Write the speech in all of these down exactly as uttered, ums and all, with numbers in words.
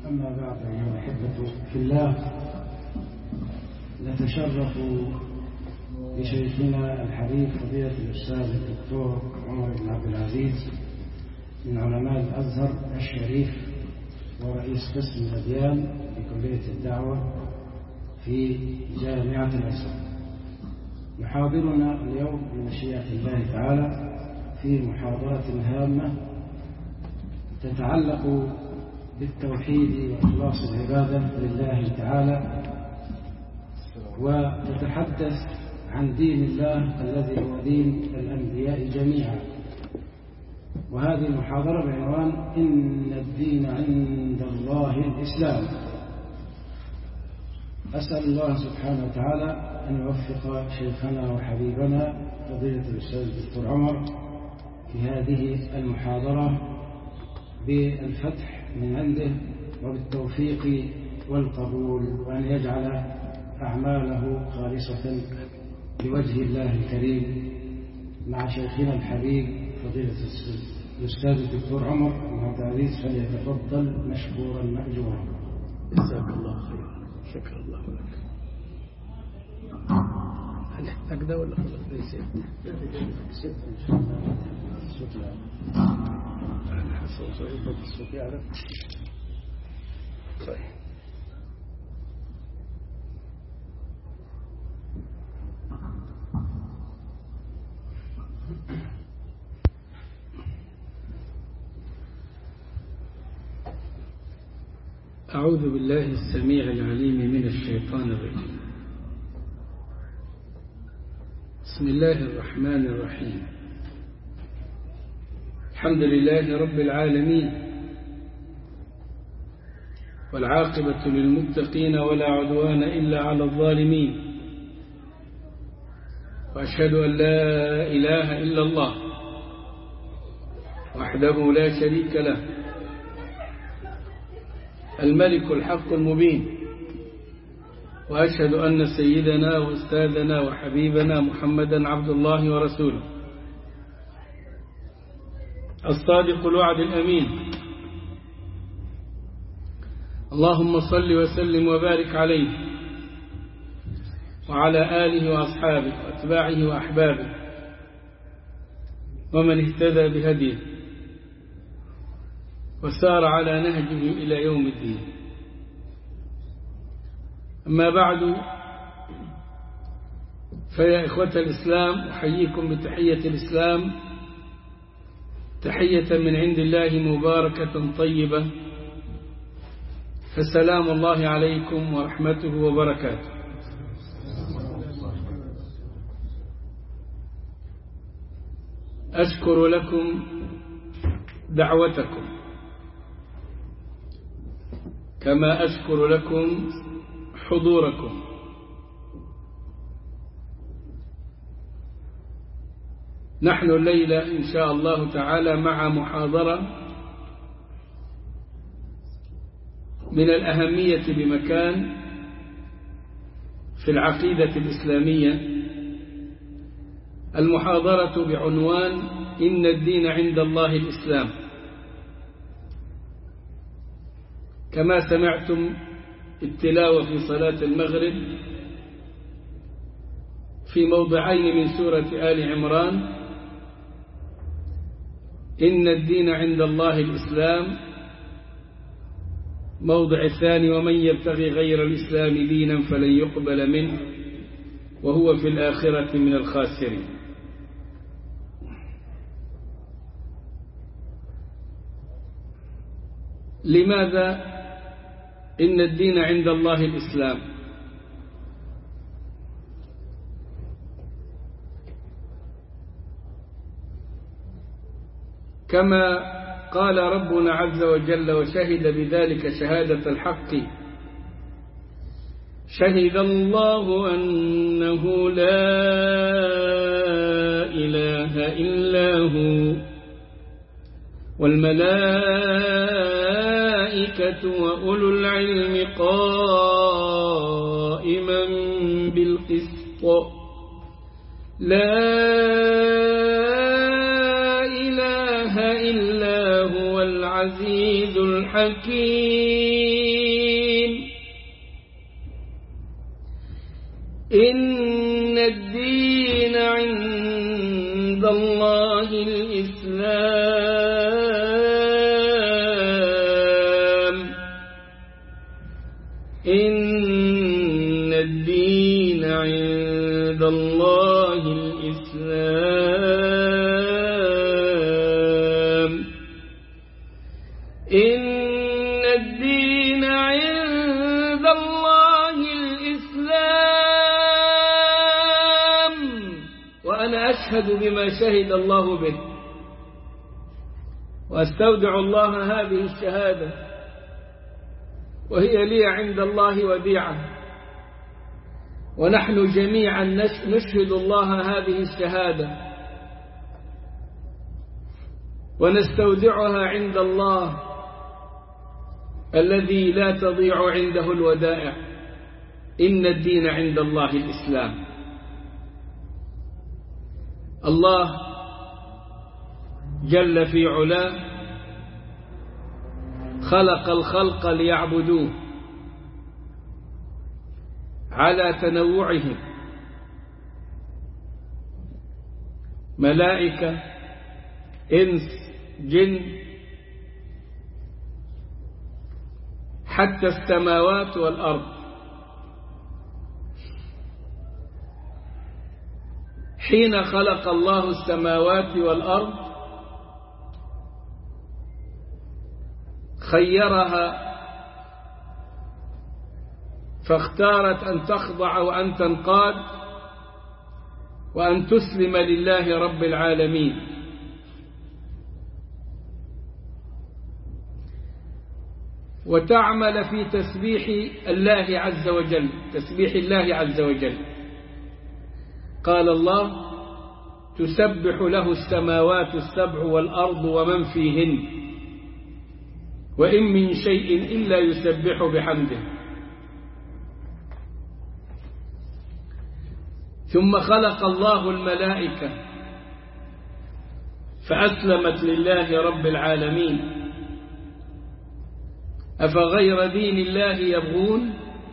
أما بعد أيها الأحبة في الله، نتشرف بشيخنا الحبيب فضيلة الأستاذ الدكتور عمر بن عبد العزيز من علماء الأزهر الشريف ورئيس قسم الأديان في كلية الدعوة في جامعة الأزهر. يحاضرنا اليوم بمشيئة الله تعالى في محاضرة هامة تتعلق بالتوحيد وإخلاص العبادة لله تعالى، وتتحدث عن دين الله الذي هو دين الأنبياء جميعا. وهذه المحاضرة بعنوان إن الدين عند الله الإسلام. أسأل الله سبحانه وتعالى أن يوفق شيخنا وحبيبنا فضيلة الأستاذ الدكتور عمر في هذه المحاضرة بالفتح من عنده وبالتوفيق والقبول، وأن يجعل أعماله خالصة لوجه الله الكريم مع شيخنا الحبيب فضيلة الأستاذ الدكتور عمر بن عبد العزيز، فليتفضل مشكورا مأجورا. جزاك الله خيرا. شكر الله لك. هل يحتاج ده ولا خلاص ليس؟ ست إن شاء الله. الصوت أنا حسن صعيب الصوت يعرف. صحيح. أعوذ بالله السميع العليم من الشيطان الرجيم. بسم الله الرحمن الرحيم. الحمد لله رب العالمين، والعاقبة للمتقين ولا عدوان إلا على الظالمين، وأشهد أن لا إله إلا الله وحده لا شريك له الملك الحق المبين، وأشهد أن سيدنا وأستاذنا وحبيبنا محمدا عبد الله ورسوله الصادق الوعد الأمين. اللهم صل وسلم وبارك عليه وعلى آله وأصحابه وأتباعه وأحبابه ومن اهتدى بهديه وسار على نهجه إلى يوم الدين. أما بعد، فيا إخوة الإسلام، أحييكم بتحية الإسلام، تحية من عند الله مباركة طيبة، فسلام الله عليكم ورحمته وبركاته. أشكر لكم دعوتكم، كما أشكر لكم حضوركم. نحن الليلة إن شاء الله تعالى مع محاضرة من الأهمية بمكان في العقيدة الإسلامية. المحاضرة بعنوان إن الدين عند الله الإسلام. كما سمعتم التلاوة في صلاة المغرب في موضعين من سورة آل عمران، إن الدين عند الله الإسلام، موضع الثاني ومن يبتغي غير الإسلام دينا فلن يقبل منه وهو في الآخرة من الخاسرين. لماذا إن الدين عند الله الإسلام؟ كما قال ربنا عز وجل وشهد بذلك شهادة الحق: شهد الله أنه لا إله إلا هو والملائكة وأولو العلم قائما بالقسط لا إله إلا هو العزيز الحكيم. حكيم إن الدين عند الله الإسلام إن الدين عند الله الإسلام إن الدين عند الله الإسلام وأنا أشهد بما شهد الله به وأستودع الله هذه الشهادة وهي لي عند الله وديعة ونحن جميعا نشهد الله هذه الشهادة ونستودعها عند الله الذي لا تضيع عنده الودائع إن الدين عند الله الإسلام. الله جل في علاه خلق الخلق ليعبدوه على تنوعهم، ملائكة، إنس، جن، حتى السماوات والأرض. حين خلق الله السماوات والأرض خيرها فاختارت أن تخضع وأن تنقاد وأن تسلم لله رب العالمين. وتعمل في تسبيح الله عز وجل، تسبيح الله عز وجل. قال الله: تسبح له السماوات السبع والأرض ومن فيهن وإن من شيء إلا يسبح بحمده. ثم خلق الله الملائكة فأسلمت لله رب العالمين. أفغير دين الله يبغون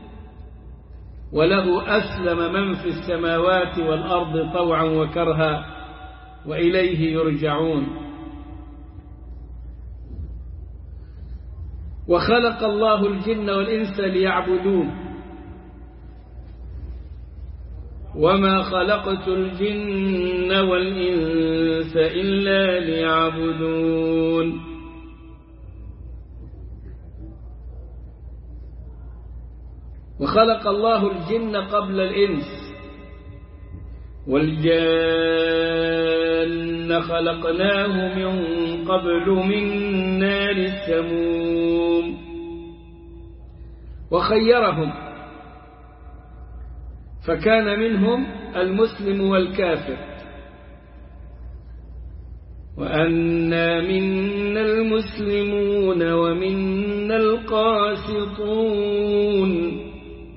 وله أسلم من في السماوات والأرض طوعا وكرها وإليه يرجعون. وخلق الله الجن والإنس ليعبدون وما خلقت الجن والإنس إلا ليعبدون. وخلق الله الجن قبل الإنس والجان خلقناه من قبل من نار السموم. وخيرهم فكان منهم المسلم والكافر. وأنا منا المسلمون ومنا القاسطون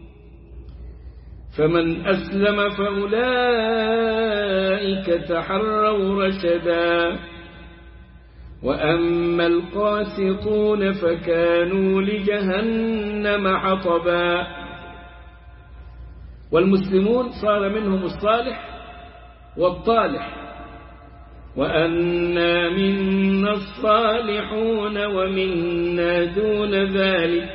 فمن أسلم فأولئك تحروا رشدا وأما القاسطون فكانوا لجهنم حطبا. والمسلمون صار منهم الصالح والطالح. وأنا منا الصالحون ومنا دون ذلك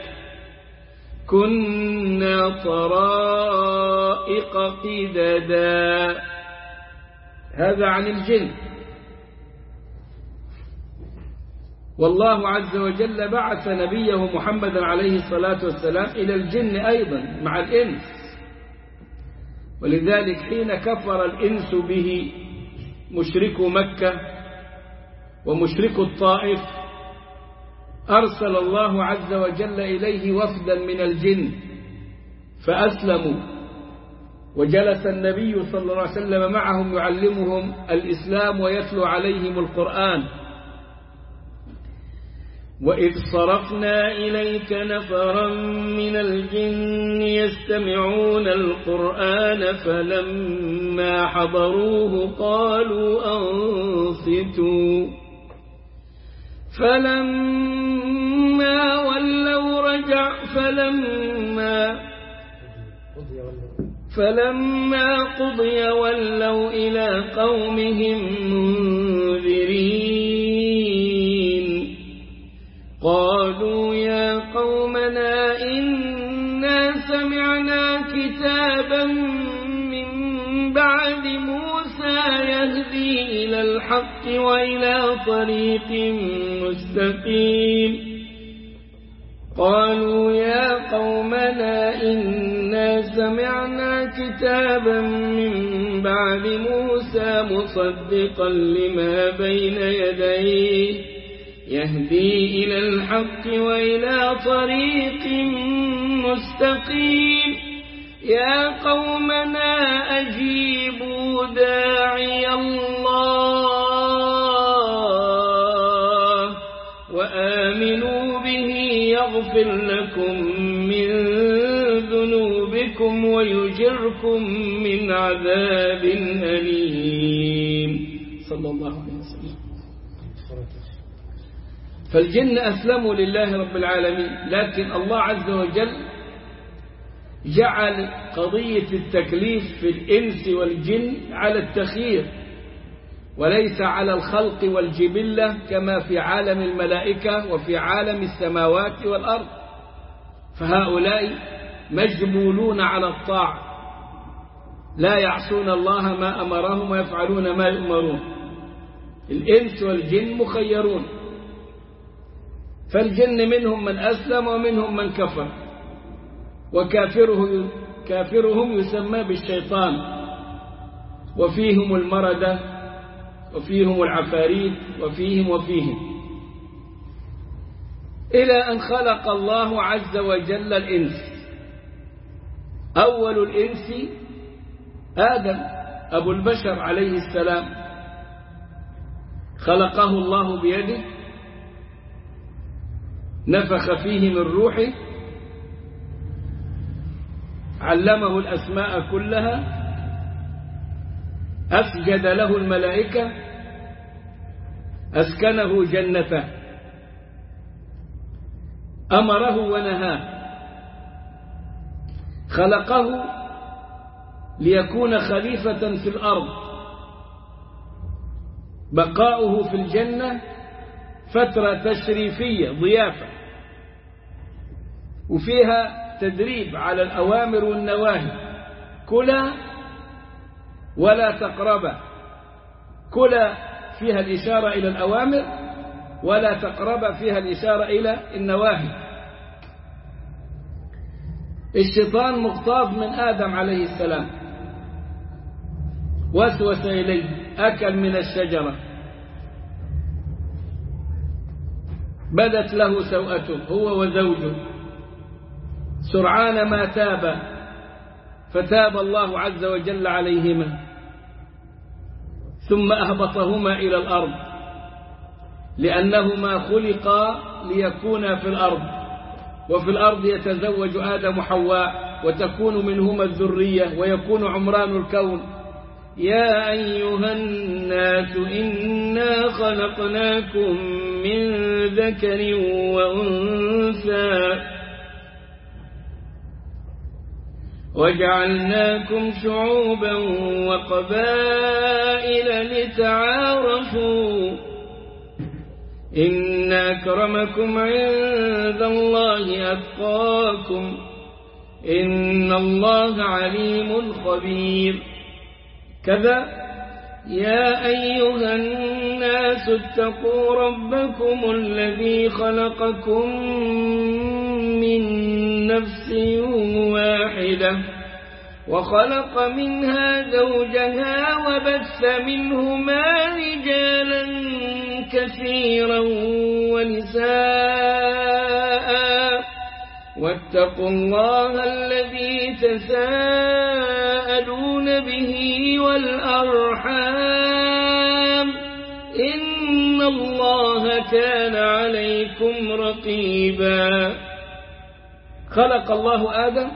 كنا طرائق قددا. هذا عن الجن. والله عز وجل بعث نبيه محمد عليه الصلاة والسلام إلى الجن أيضا مع الإنس. ولذلك حين كفر الإنس به مشرك مكة ومشرك الطائف أرسل الله عز وجل إليه وفدا من الجن فأسلموا، وجلس النبي صلى الله عليه وسلم معهم يعلمهم الإسلام ويتلو عليهم القرآن. وإذ صرفنا إليك نفرا من الجن يستمعون القرآن فلما حضروه قالوا أنصتوا فلما فلما ولوا رجع فلما فلما قضي ولوا إلى قومهم منذرين قالوا يا قومنا إنا سمعنا كتابا من بعد موسى يهدي إلى الحق وإلى طريق مستقيم قالوا يا قومنا إنا سمعنا كتابا من بعد موسى مصدقا لما بين يديه يهدي إلى الحق وإلى طريق مستقيم يا قومنا أجيبوا داعي الله وآمنوا به يغفر لكم من ذنوبكم ويجركم من عذاب أليم صلى الله عليه وسلم. فالجن أسلموا لله رب العالمين، لكن الله عز وجل جعل قضية التكليف في الإنس والجن على التخيير وليس على الخلق والجبلة كما في عالم الملائكة وفي عالم السماوات والأرض، فهؤلاء مجبولون على الطاعة لا يعصون الله ما أمرهم ويفعلون ما يؤمرون. الإنس والجن مخيرون، فالجن منهم من أسلم ومنهم من كفر، وكافره كافرهم يسمى بالشيطان، وفيهم المردة وفيهم العفاريت وفيهم وفيهم إلى أن خلق الله عز وجل الإنس. أول الإنس آدم أبو البشر عليه السلام، خلقه الله بيده، نفخ فيه من روحه، علمه الأسماء كلها، أسجد له الملائكة، أسكنه جنته، أمره ونهاه، خلقه ليكون خليفة في الأرض، بقاؤه في الجنة فترة تشريفية ضيافة، وفيها تدريب على الأوامر والنواهي، كلا ولا تقربا، كلا فيها الإشارة إلى الأوامر، ولا تقربا فيها الإشارة إلى النواهي. الشيطان مغتاظ من آدم عليه السلام، وسوس إليه، أكل من الشجرة، بدت له سوءته هو وزوجه، سرعان ما تاب، فتاب الله عز وجل عليهما، ثم أهبطهما إلى الأرض، لأنهما خلقا ليكونا في الأرض، وفي الأرض يتزوج آدم وحواء، وتكون منهما الذرية، ويكون عمران الكون. يا أيها الناس إنا خلقناكم من ذكر وأنثى وجعلناكم شعوبا وقبائل لتعارفوا إن أكرمكم عند الله أتقاكم إن الله عليم خبير. كذا يا أيها الناس اتقوا ربكم الذي خلقكم من نفس واحدة وخلق منها زوجها وبث منهما رجالا كثيرا ونساء واتقوا الله الذي تساءلون به والأرحام إن الله كان عليكم رقيبا. خلق الله آدم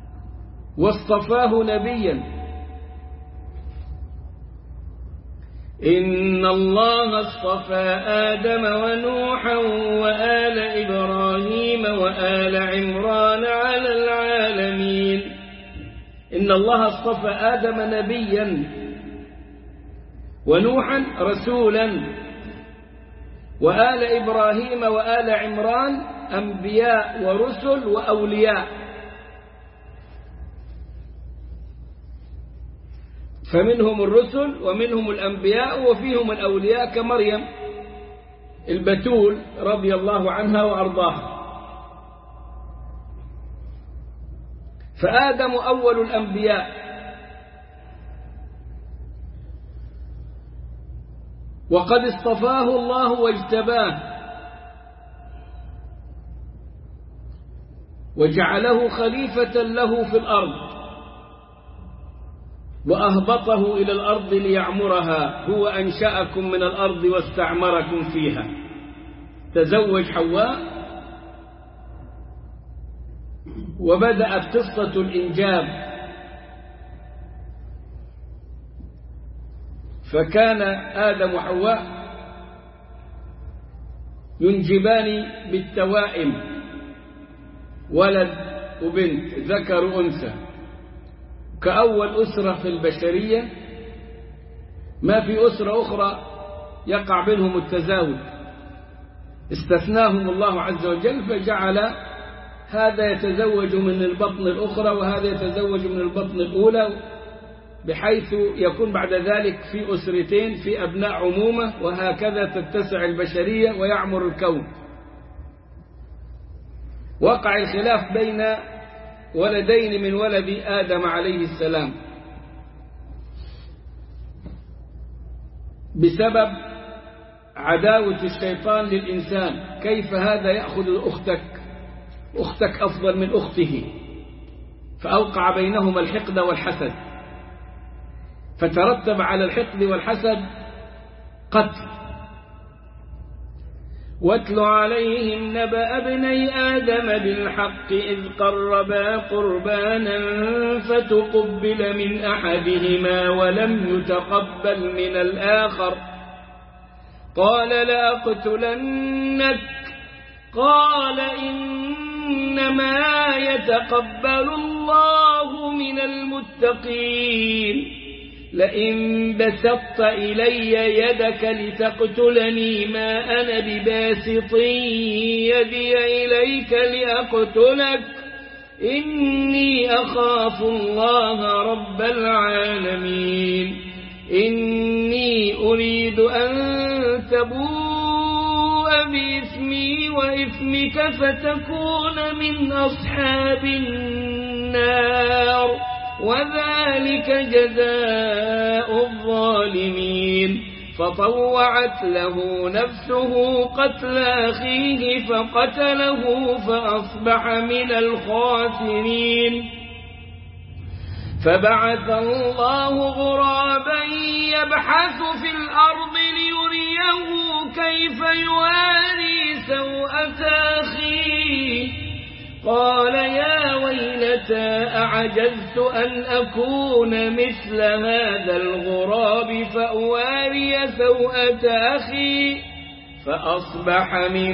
واصطفاه نبيا إن الله اصطفى آدم ونوحا وآل إبراهيم وآل عمران على العالمين. إن الله اصطفى آدم نبيا ونوحا رسولا وآل إبراهيم وآل عمران أنبياء ورسل وأولياء. فمنهم الرسل ومنهم الأنبياء وفيهم الأولياء كمريم البتول رضي الله عنها وأرضاها. فآدم أول الأنبياء، وقد اصطفاه الله واجتباه وجعله خليفة له في الأرض وأهبطه إلى الأرض ليعمرها. هو أنشأكم من الأرض واستعمركم فيها. تزوج حواء وبدأت قصة الإنجاب. فكان آدم وحواء ينجبان بالتوائم، ولد وبنت، ذكر وأنثى، كأول أسرة في البشرية. ما في أسرة أخرى يقع بينهم التزاوج، استثناهم الله عز وجل فجعل هذا يتزوج من البطن الأخرى وهذا يتزوج من البطن الأولى، بحيث يكون بعد ذلك في أسرتين في أبناء عمومة، وهكذا تتسع البشرية ويعمر الكون. وقع الخلاف بين ولدين من ولد آدم عليه السلام بسبب عداوة الشيطان للإنسان. كيف هذا يأخذ أختك أختك أفضل من أخته؟ فأوقع بينهما الحقد والحسد، فترتب على الحقد والحسد قتل. واتل عليهم نبأ ابني آدم بالحق إذ قربا قربانا فتقبل من أحدهما ولم يتقبل من الآخر قال لأقتلنك قال إنما يتقبل الله من المتقين. لئن بسطت إلي يدك لتقتلني ما أنا بباسط يدي إليك لأقتلك إني أخاف الله رب العالمين. إني أريد أن تبوء بإثمي وإثمك فتكون من أصحاب النار وذلك جزاء الظالمين. فطوعت له نفسه قتل أخيه فقتله فأصبح من الخاسرين. فبعث الله غرابا يبحث في الأرض ليريه كيف يواري سوءة أخيه قال يا ويلتى أعجزت أن أكون مثل هذا الغراب فأواري سوءة أخي فأصبح من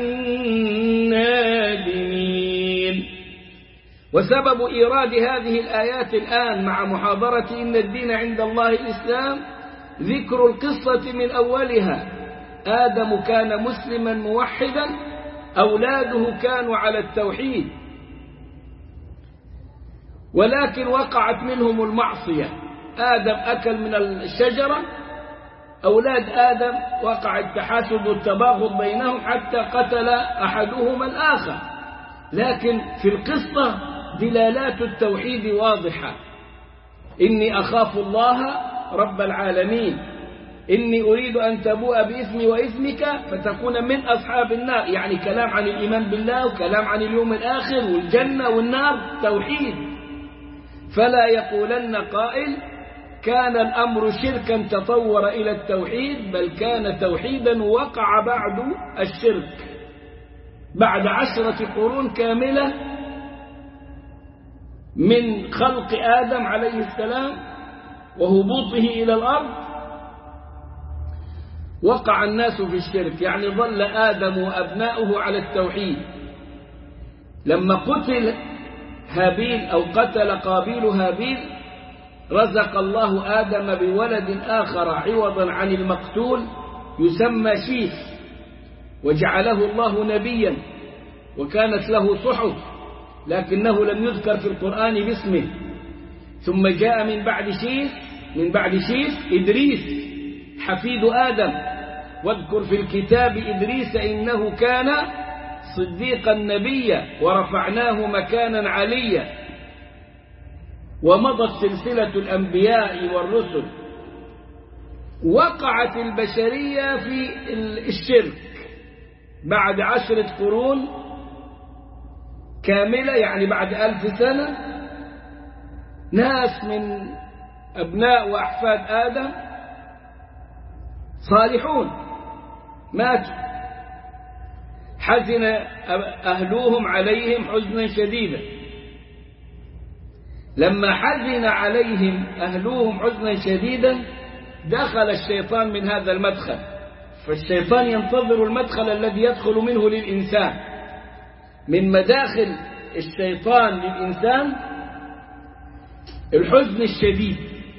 النادمين. وسبب إيراد هذه الآيات الآن مع محاضرة إن الدين عند الله الإسلام ذكر القصة من أولها. آدم كان مسلما موحدا، أولاده كانوا على التوحيد، ولكن وقعت منهم المعصية. آدم أكل من الشجرة، أولاد آدم وقع التحاسد والتباغض بينهم حتى قتل أحدهما الآخر. لكن في القصة دلالات التوحيد واضحة. إني أخاف الله رب العالمين، إني أريد أن تبوء بإثمي وإثمك فتكون من أصحاب النار. يعني كلام عن الإيمان بالله وكلام عن اليوم الآخر والجنة والنار، توحيد. فلا يقولن قائل كان الأمر شركا تطور إلى التوحيد، بل كان توحيدا وقع بعد الشرك بعد عشرة قرون كاملة من خلق آدم عليه السلام وهبوطه إلى الأرض وقع الناس في الشرك، يعني ظل آدم وأبناؤه على التوحيد. لما قتل هابيل أو قتل قابيل هابيل رزق الله آدم بولد آخر عوضا عن المقتول يسمى شيث، وجعله الله نبيا وكانت له صحف لكنه لم يذكر في القرآن باسمه. ثم جاء من بعد شيث من بعد شيث إدريس حفيد آدم، واذكر في الكتاب إدريس إنه كان صديقا نبيا ورفعناه مكانا عليا. ومضت سلسلة الأنبياء والرسل. وقعت البشرية في الشرك بعد عشرة قرون كاملة، يعني بعد ألف سنة ناس من أبناء وأحفاد آدم صالحون ماتوا، حزن أهلوهم عليهم حزنا شديدا. لما حزن عليهم أهلوهم حزنا شديدا دخل الشيطان من هذا المدخل، فالشيطان ينتظر المدخل الذي يدخل منه للإنسان. من مداخل الشيطان للإنسان الحزن الشديد.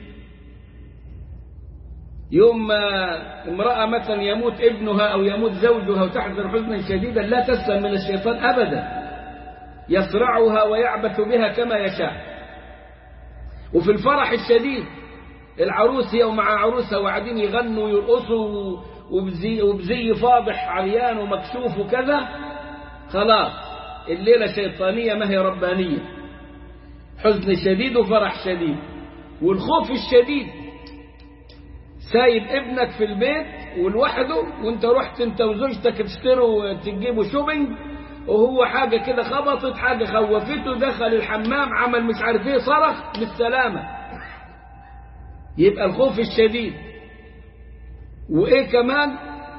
يوم ما امرأة مثلا يموت ابنها أو يموت زوجها وتحزن حزنا شديدا لا تسلم من الشيطان أبدا، يصرعها ويعبث بها كما يشاء. وفي الفرح الشديد العروس هي ومع عروسها وقاعدين يغنوا ويرقصوا وبزي, وبزي فاضح عريان ومكشوف وكذا، خلاص الليلة شيطانية ما هي ربانية. حزن شديد وفرح شديد. والخوف الشديد، سايب ابنك في البيت ولوحده وانت رحت انت وزوجتك تشتروا تجيبوا شوبينج، وهو حاجة كده خبطت، حاجة خوفته، دخل الحمام عمل مش عارف ايه، صرخ بالسلامة. يبقى الخوف الشديد. وايه كمان؟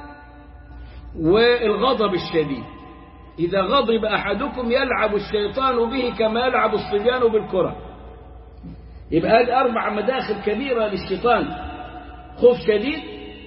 والغضب الشديد. إذا غضب أحدكم يلعب الشيطان به كما يلعب الصبيان بالكرة. يبقى هذه أربع مداخل كبيرة للشيطان: خوف شديد،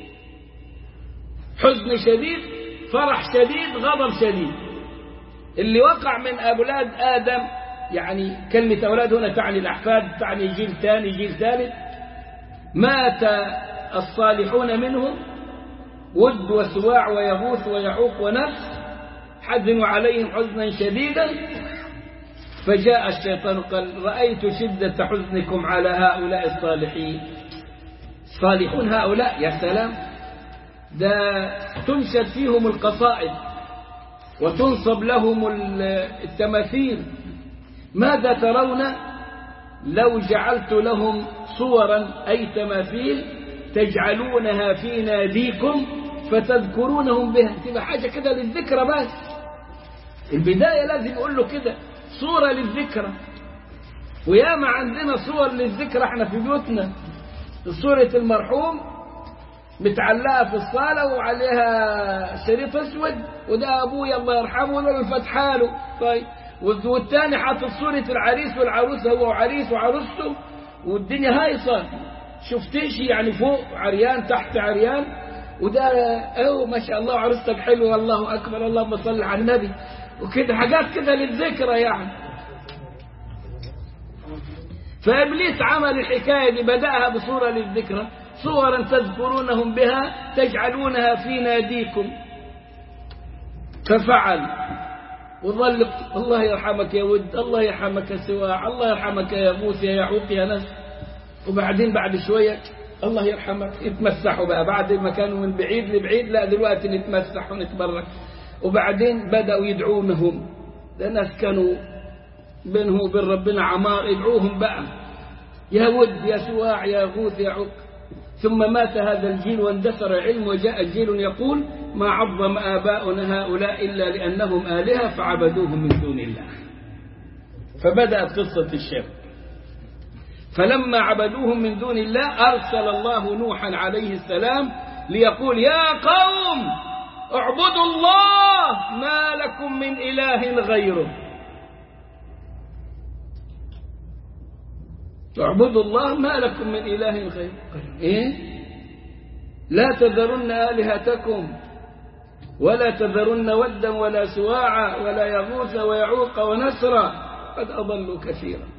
حزن شديد، فرح شديد، غضب شديد. اللي وقع من أولاد آدم، يعني كلمة أولاد هنا تعني الأحفاد، تعني جيل ثاني جيل ثالث، مات الصالحون منهم ود وسواع ويغوث ويعوق ونفس، حزنوا عليهم حزنا شديدا. فجاء الشيطان قال: رأيت شدة حزنكم على هؤلاء الصالحين. صالحون هؤلاء، يا سلام، ده تنشد فيهم القصائد وتنصب لهم التماثيل. ماذا ترون لو جعلت لهم صورا أي تماثيل تجعلونها في ناديكم فتذكرونهم بها؟ تبقى حاجة كده للذكرى بس. البداية لازم يقول له كده صورة للذكرى. وياما عندنا صور للذكرى احنا في بيوتنا. صورة المرحوم متعلقة في الصالة وعليها شريط اسود، وده ابويا الله يرحمه ولا الفتحة له. طيب، والثاني حاطط صورة العريس والعروسة، هو وعريس وعروسته، والدنيا هايصة، شفتيش يعني فوق عريان تحت عريان، وده اوه ما شاء الله عروستك حلوه، الله اكبر، اللهم صل على النبي، وكده حاجات كده للذكرى يعني. فابليس عمل الحكايه دي، بداها بصوره للذكرى، صورا تذكرونهم بها تجعلونها في ناديكم. ففعل وظل. الله يرحمك يا ود، الله يرحمك يا سواع، الله يرحمك يا غوث يا يعوق يا نس. وبعدين بعد شويه الله يرحمك يتمسحوا بقى، بعد ما كانوا من بعيد لبعيد لا دلوقتي نتمسح ونتبرك. وبعدين بدأوا يدعونهم، ده ناس كانوا بينهم وبين ربنا عمار، يدعوهم بقى يا ود يا سواع يا غوث يا عق. ثم مات هذا الجيل واندثر العلم، وجاء جيل يقول: ما عظم آباؤنا هؤلاء إلا لأنهم آلهة فعبدوهم من دون الله. فبدأت قصة الشرك. فلما عبدوهم من دون الله أرسل الله نوحا عليه السلام ليقول: يا قوم اعبدوا الله ما لكم من إله غيره. اعبدوا الله ما لكم من إله غيره. إيه؟ لا تذرن آلهتكم ولا تذرن ودا ولا سواعا ولا يغوث ويعوق ونسرا قد أضلوا كثيرا.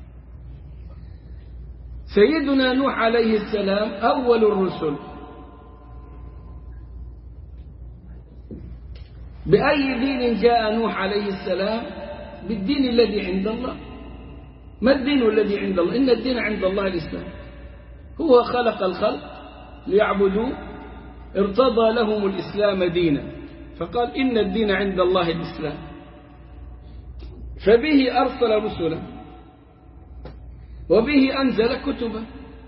سيدنا نوح عليه السلام أول الرسل. بأي دين جاء نوح عليه السلام؟ بالدين الذي عند الله. ما الدين الذي عند الله؟ إن الدين عند الله الإسلام. هو خلق الخلق ليعبدوا، ارتضى لهم الإسلام دينا، فقال إن الدين عند الله الإسلام. فبه أرسل رسلا وبه أنزل كتبا.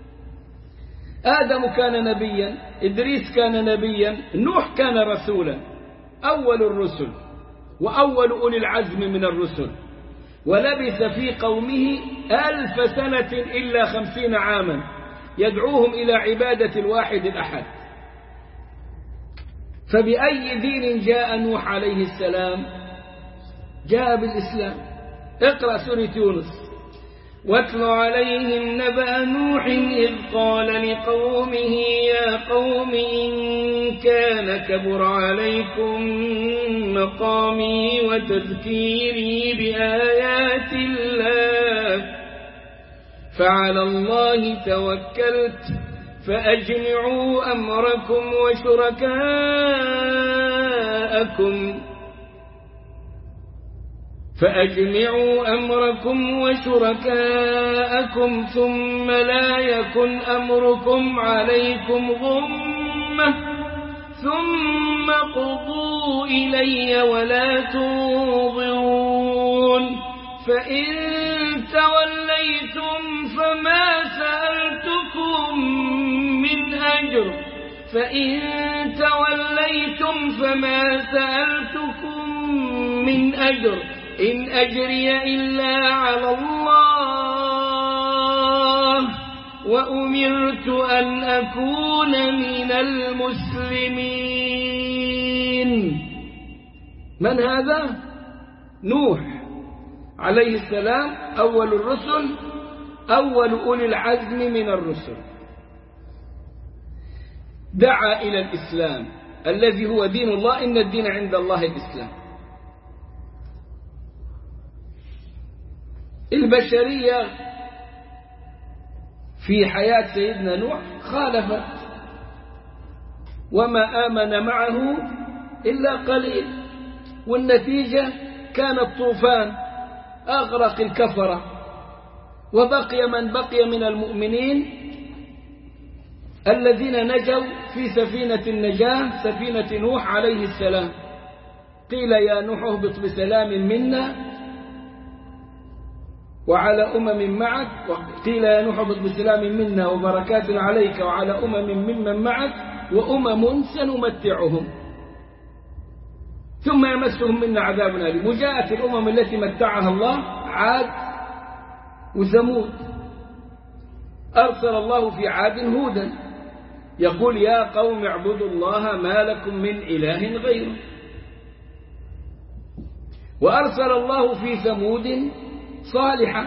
آدم كان نبيا، إدريس كان نبيا، نوح كان رسولا، أول الرسل وأول أولي العزم من الرسل، ولبث في قومه ألف سنة إلا خمسين عاما يدعوهم إلى عبادة الواحد الأحد. فبأي دين جاء نوح عليه السلام؟ جاء بالإسلام. اقرأ سورة يونس. واتل عليهم نبأ نوح إذ قال لقومه يا قوم إن كان كبر عليكم مقامي وتذكيري بآيات الله فعلى الله توكلت فأجمعوا أمركم وشركاءكم فأجمعوا أمركم وشركاءكم ثم لا يكن أمركم عليكم غمة ثم قضوا إلي ولا تنظرون فإن توليتم فما سألتكم من أجر فإن توليتم فما سألتكم من أجر إن أجري إلا على الله وأمرت أن أكون من المسلمين. من هذا؟ نوح عليه السلام أول الرسل، أول أولي العزم من الرسل. دعا إلى الإسلام الذي هو دين الله، إن الدين عند الله الإسلام. البشرية في حياة سيدنا نوح خالفت، وما آمن معه إلا قليل، والنتيجة كان الطوفان أغرق الكفرة، وبقي من بقي من المؤمنين الذين نجوا في سفينة النجاة سفينة نوح عليه السلام. قيل يا نوح اهبط بسلام منا وعلى أمم معك، قيل يا نوح اهبط بسلام منا وبركات عليك وعلى أمم ممن معك وأمم سنمتعهم ثم يمسهم منا عذاب أليم. وجاءت الأمم التي متعها الله عاد وثمود. أرسل الله في عاد هودا يقول يا قوم اعبدوا الله ما لكم من إله غيره. وأرسل الله في ثمود صالحا،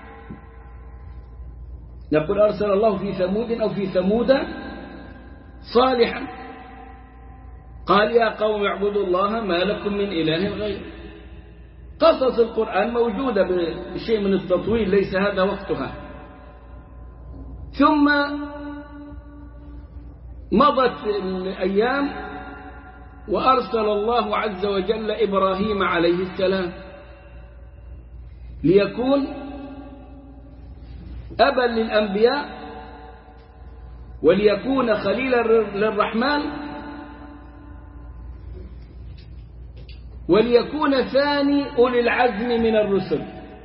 نقول أرسل الله في ثمود أو في ثمود صالحا، قال يا قوم اعبدوا الله ما لكم من إله غيره. قصص القرآن موجودة بشيء من التطويل، ليس هذا وقتها. ثم مضت الأيام وأرسل الله عز وجل إبراهيم عليه السلام ليكون أبا للأنبياء وليكون خليلا للرحمن وليكون ثاني أولي العزم من الرسل.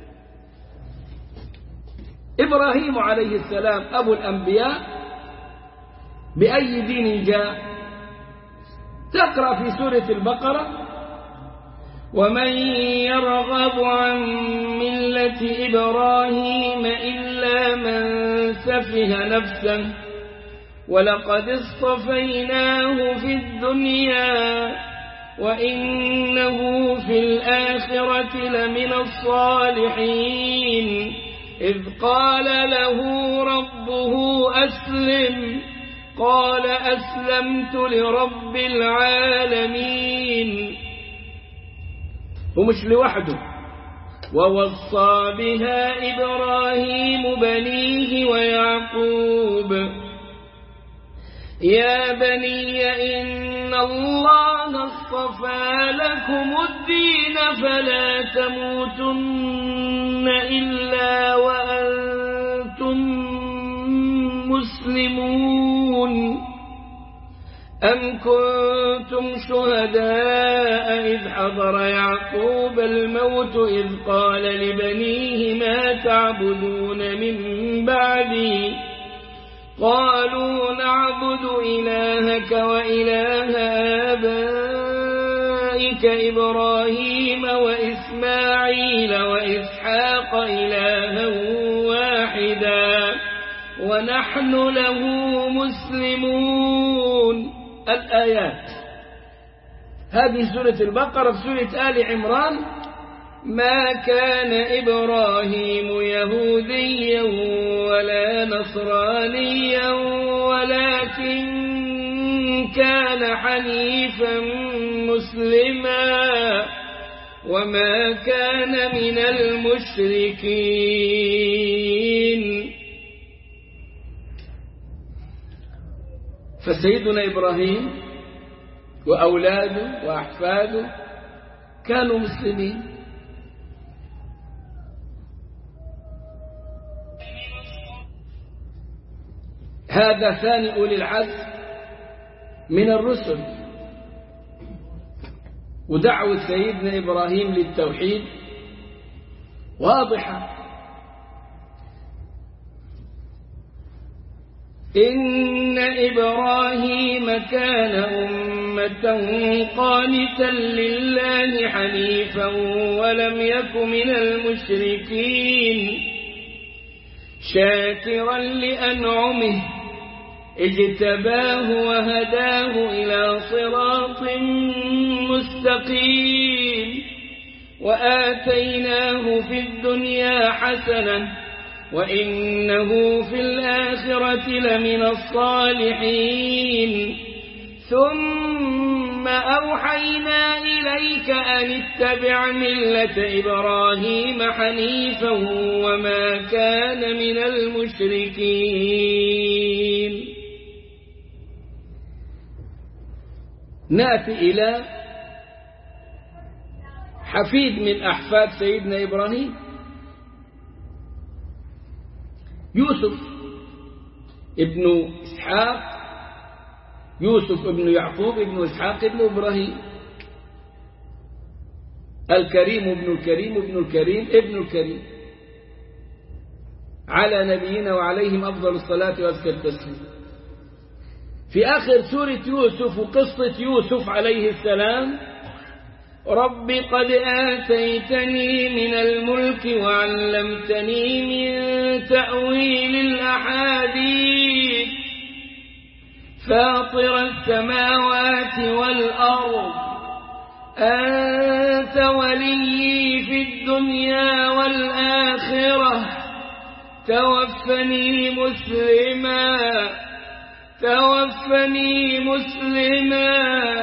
إبراهيم عليه السلام أبو الأنبياء بأي دين جاء؟ تقرأ في سورة البقرة ومن يرغب عن ملة إبراهيم إلا من سفه نفسه ولقد اصطفيناه في الدنيا وإنه في الآخرة لمن الصالحين إذ قال له ربه أسلم قال أسلمت لرب العالمين. ومش لوحده، ووصى بها إبراهيم بنيه ويعقوب يا بني إن الله اصطفى لكم الدين فلا تموتن إلا وأنتم مسلمون. أم كنتم شهداء إذ حضر يعقوب الموت إذ قال لبنيه ما تعبدون من بعدي قالوا نعبد إلهك وإله آبائك إبراهيم وإسماعيل وإسحاق إلها واحدا ونحن له مسلمون. الآيات. هذه سورة البقرة. في سورة آل عمران ما كان إبراهيم يهوديا ولا نصرانيا ولكن كان حنيفا مسلما وما كان من المشركين. فسيدنا إبراهيم وأولاده وأحفاده كانوا مسلمين. هذا ثاني أولي العزم من الرسل. ودعوة سيدنا إبراهيم للتوحيد واضحة. إن إبراهيم كان أمة قانتا لله حنيفا ولم يك من المشركين شاكرا لأنعمه اجتباه وهداه إلى صراط مستقيم وآتيناه في الدنيا حسنة وإنه في الآخرة لمن الصالحين ثم أوحينا إليك أن اتبع ملة إبراهيم حنيفا وما كان من المشركين. نأتي إلى حفيد من أحفاد سيدنا إبراهيم يوسف ابن إسحاق يوسف ابن يعقوب ابن إسحاق ابن إبراهيم الكريم ابن الكريم ابن الكريم ابن الكريم على نبينا وعليهم أفضل الصلاة وأزكى التسليم. في آخر سورة يوسف وقصة يوسف عليه السلام رب قد آتيتني من الملك وعلمتني من تأويل الأحاديث فاطر السماوات والأرض أنت ولي في الدنيا والآخرة توفني مسلما توفني مسلما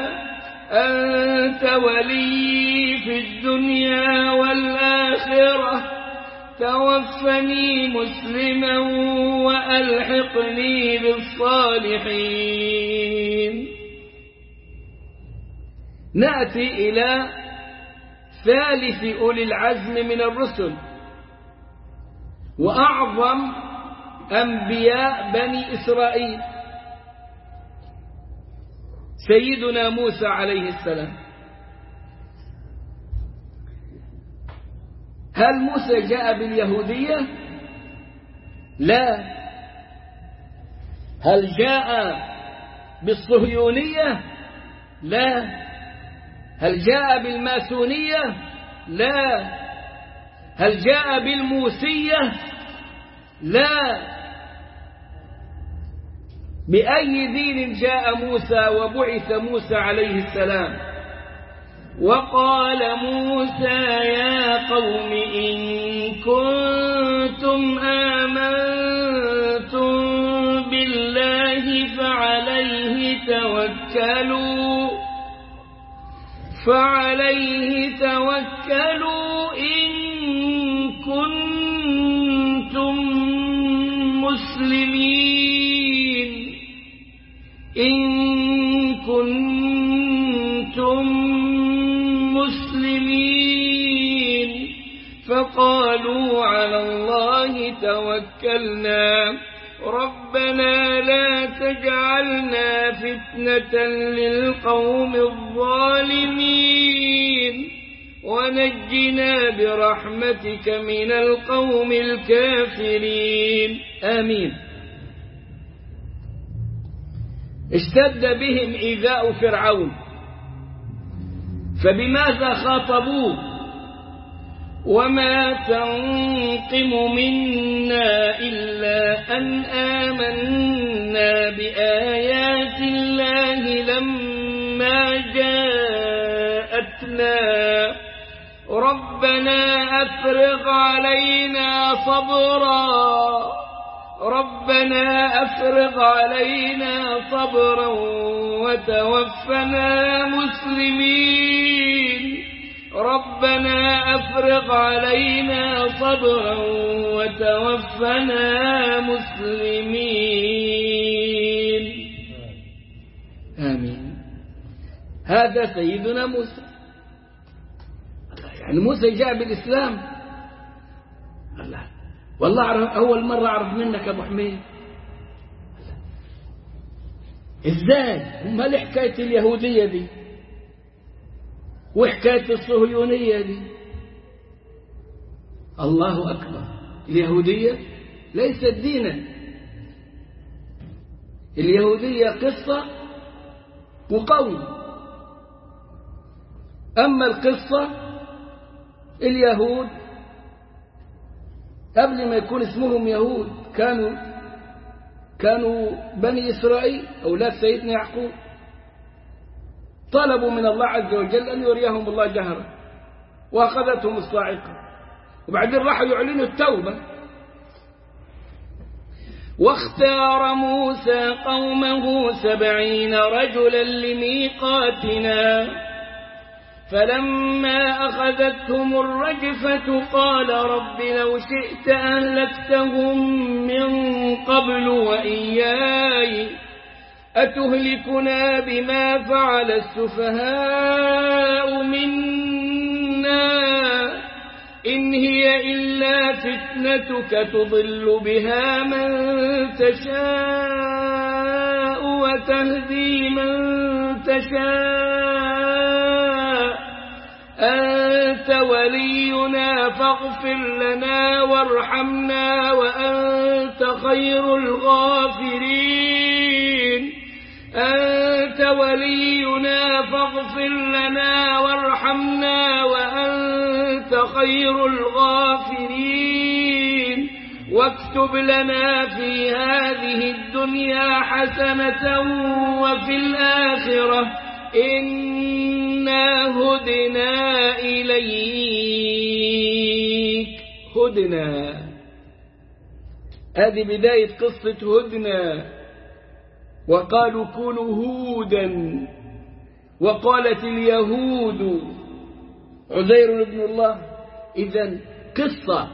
أنت ولي في الدنيا والآخرة توفني مسلما وألحقني بالصالحين. نأتي إلى ثالث أولي العزم من الرسل وأعظم أنبياء بني إسرائيل سيدنا موسى عليه السلام. هل موسى جاء باليهودية؟ لا. هل جاء بالصهيونية؟ لا. هل جاء بالماسونية؟ لا. هل جاء بالموسية؟ لا. بأي دين جاء موسى وبعث موسى عليه السلام؟ وقال موسى يا قوم إن كنتم آمنتم بالله فعليكم توكلوا فعليه توكلوا إن كنتم مسلمين إن كنتم مسلمين فقالوا على الله توكلنا ربنا لا تجعلنا فتنة للقوم الظالمين ونجنا برحمتك من القوم الكافرين آمين. اشتد بهم إيذاء فرعون، فبماذا خاطبوه؟ وما تنقم منا إلا أن آمنا بآيات الله لما جاءتنا ربنا أفرغ علينا صبرا ربنا أفرغ علينا صبرا وتوفنا مسلمين ربنا أفرغ علينا صبرا وتوفنا مسلمين آمين. هذا سيدنا موسى، يعني موسى جاء بالإسلام. الله والله أول مرة أعرف منك أبو حميد. إزاي ما لحكاية اليهودية دي وحكاية الصهيونية دي؟ الله أكبر. اليهودية ليست دينا، اليهودية قصة وقول. أما القصة اليهود قبل ما يكون اسمهم يهود كانوا كانوا بني إسرائيل أولاد سيدنا يعقوب، طلبوا من الله عز وجل أن يريهم الله جهرا وأخذتهم الصاعقة، وبعدين راحوا يعلنوا التوبة. واختار موسى قومه سبعين رجلا لميقاتنا فلما أخذتهم الرجفة قال رب لو شئت أهلكتهم من قبل وإياي أتهلكنا بما فعل السفهاء منا إن هي إلا فتنتك تضل بها من تشاء وتهدي من تشاء أنت ولينا فاغفر لنا وارحمنا وأنت خير الغافرين أنت ولينا فاغفر لنا وارحمنا وأنت خير الغافرين واكتب لنا في هذه الدنيا حسنة وفي الآخرة إنا هدنا إليك. هدنا، هذه بداية قصة هدنا. وقالوا كونوا هودا، وقالت اليهود عزير ابن الله. إذن قصة.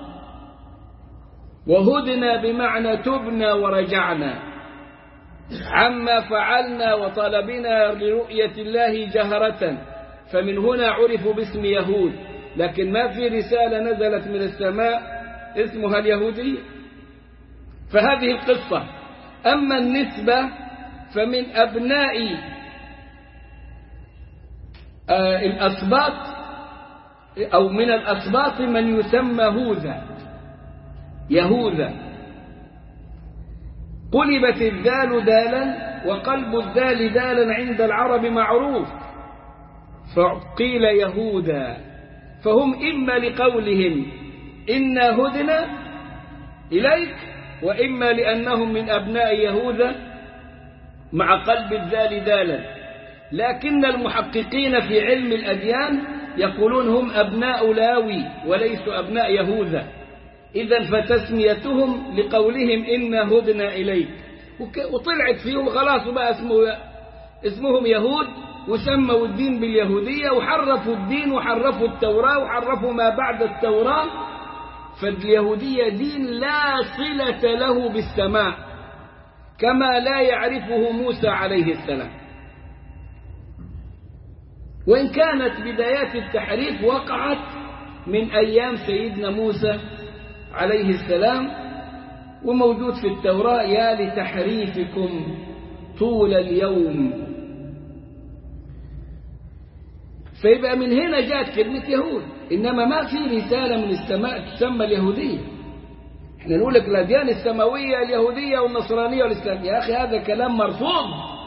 وهدنا بمعنى تبنا ورجعنا عما فعلنا وطلبنا لرؤية الله جهرة، فمن هنا عرفوا باسم يهود، لكن ما في رسالة نزلت من السماء اسمها اليهودية. فهذه القصة. أما النسبة فمن أبناء الأسباط أو من الأسباط من يسمى هوذا يهوذا. قلبت الدال دالا وقلب الدال دالا عند العرب معروف، فقيل يهوذا. فهم إما لقولهم إنا هدنا إليك، وإما لأنهم من أبناء يهوذا مع قلب الدال دالا. لكن المحققين في علم الأديان يقولون هم أبناء لاوي وليسوا أبناء يهوذا. إذن فتسميتهم لقولهم إنا هدنا إليك، وطلعت فيهم خلاص بقى اسمه اسمهم يهود، وسموا الدين باليهودية، وحرفوا الدين وحرفوا التوراة وحرفوا ما بعد التوراة. فاليهودية دين لا صلة له بالسماء، كما لا يعرفه موسى عليه السلام. وإن كانت بدايات التحريف وقعت من أيام سيدنا موسى عليه السلام، وموجود في التوراة: يا لتحريفكم طول اليوم. فيبقى من هنا جاءت كلمة يهود، إنما ما في رسالة من السماء تسمى اليهودية. احنا نقول لك الأديان السماوية اليهودية والنصرانية والإسلام، يا أخي هذا كلام مرفوض.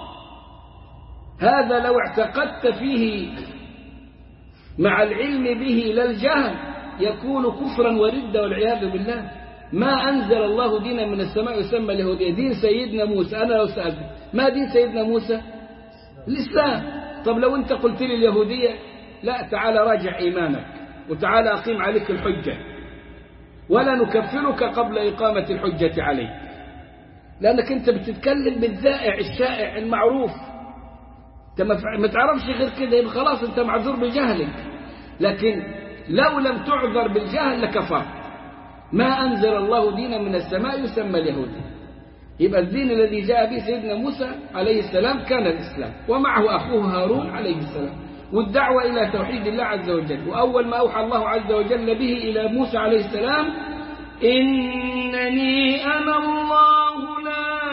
هذا لو اعتقدت فيه مع العلم به للجهل يكون كفرا وردة والعياذ بالله. ما أنزل الله دينا من السماء يسمى اليهودية. دين سيدنا موسى، أنا لو سألت ما دين سيدنا موسى؟ الإسلام. طب لو أنت قلت لي اليهودية، لا، تعال راجع إيمانك وتعال أقيم عليك الحجة، ولا نكفرك قبل إقامة الحجة عليك، لأنك أنت بتتكلم بالذائع الشائع المعروف. أنت ما تعرفش غير كده، يبقى خلاص أنت معذور بجهلك. لكن لو لم تعذر بالجهل لكفرت. ما أنزل الله دينا من السماء يسمى اليهودي. يبقى الدين الذي جاء به سيدنا موسى عليه السلام كان الإسلام، ومعه أخوه هارون عليه السلام، والدعوة إلى توحيد الله عز وجل. وأول ما أوحى الله عز وجل به إلى موسى عليه السلام: إنني أنا الله لا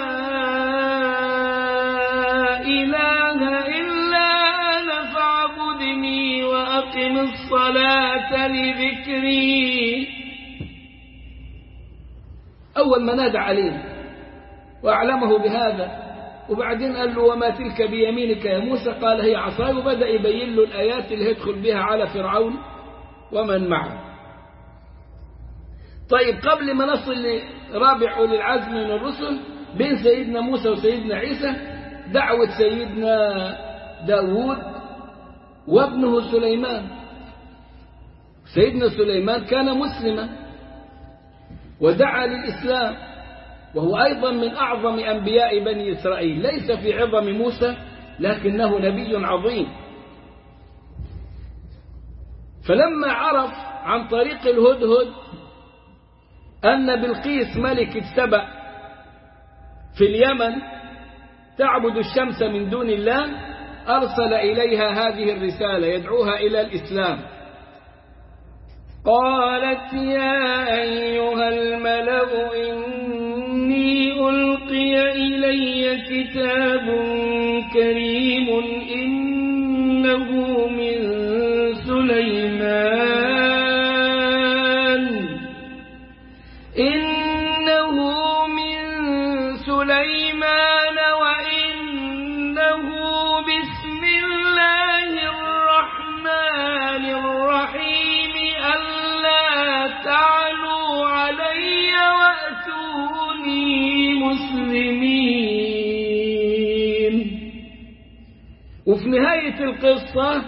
إله إلا أنا فاعبدني وأقم الصلاة لذكري. أول ما نادى عليه وأعلمه بهذا، وبعدين قال له: وما تلك بيمينك يا موسى؟ قال: هي عصاي. وبدأ يبين له الآيات اللي يدخل بها على فرعون ومن معه. طيب، قبل ما نصل لرابع أولي العزم من الرسل، بين سيدنا موسى وسيدنا عيسى دعوة سيدنا داود وابنه سليمان. سيدنا سليمان كان مسلما ودعا للإسلام، وهو أيضا من أعظم أنبياء بني إسرائيل، ليس في عظم موسى لكنه نبي عظيم. فلما عرف عن طريق الهدهد أن بلقيس ملكة سبأ في اليمن تعبد الشمس من دون الله، أرسل إليها هذه الرسالة يدعوها إلى الإسلام. قالت: يا أيها الملأ إني ألقي إلي كتاب كريم إنه من سليمان إنه من سليمان وإنه بسم الله الرحمن الرحيم ألا تعلوا علي وأتوني مسلمين. وفي نهاية القصة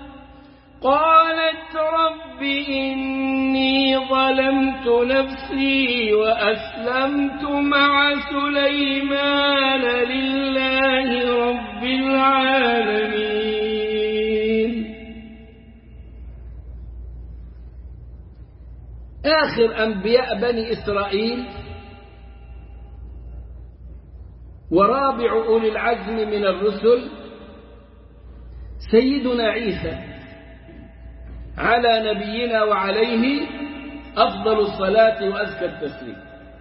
قالت: رب إني ظلمت نفسي وأسلمت مع سليمان لله رب العالمين. آخر أنبياء بني إسرائيل ورابع أولي العزم من الرسل سيدنا عيسى على نبينا وعليه أفضل الصلاة وأزكى التسليم.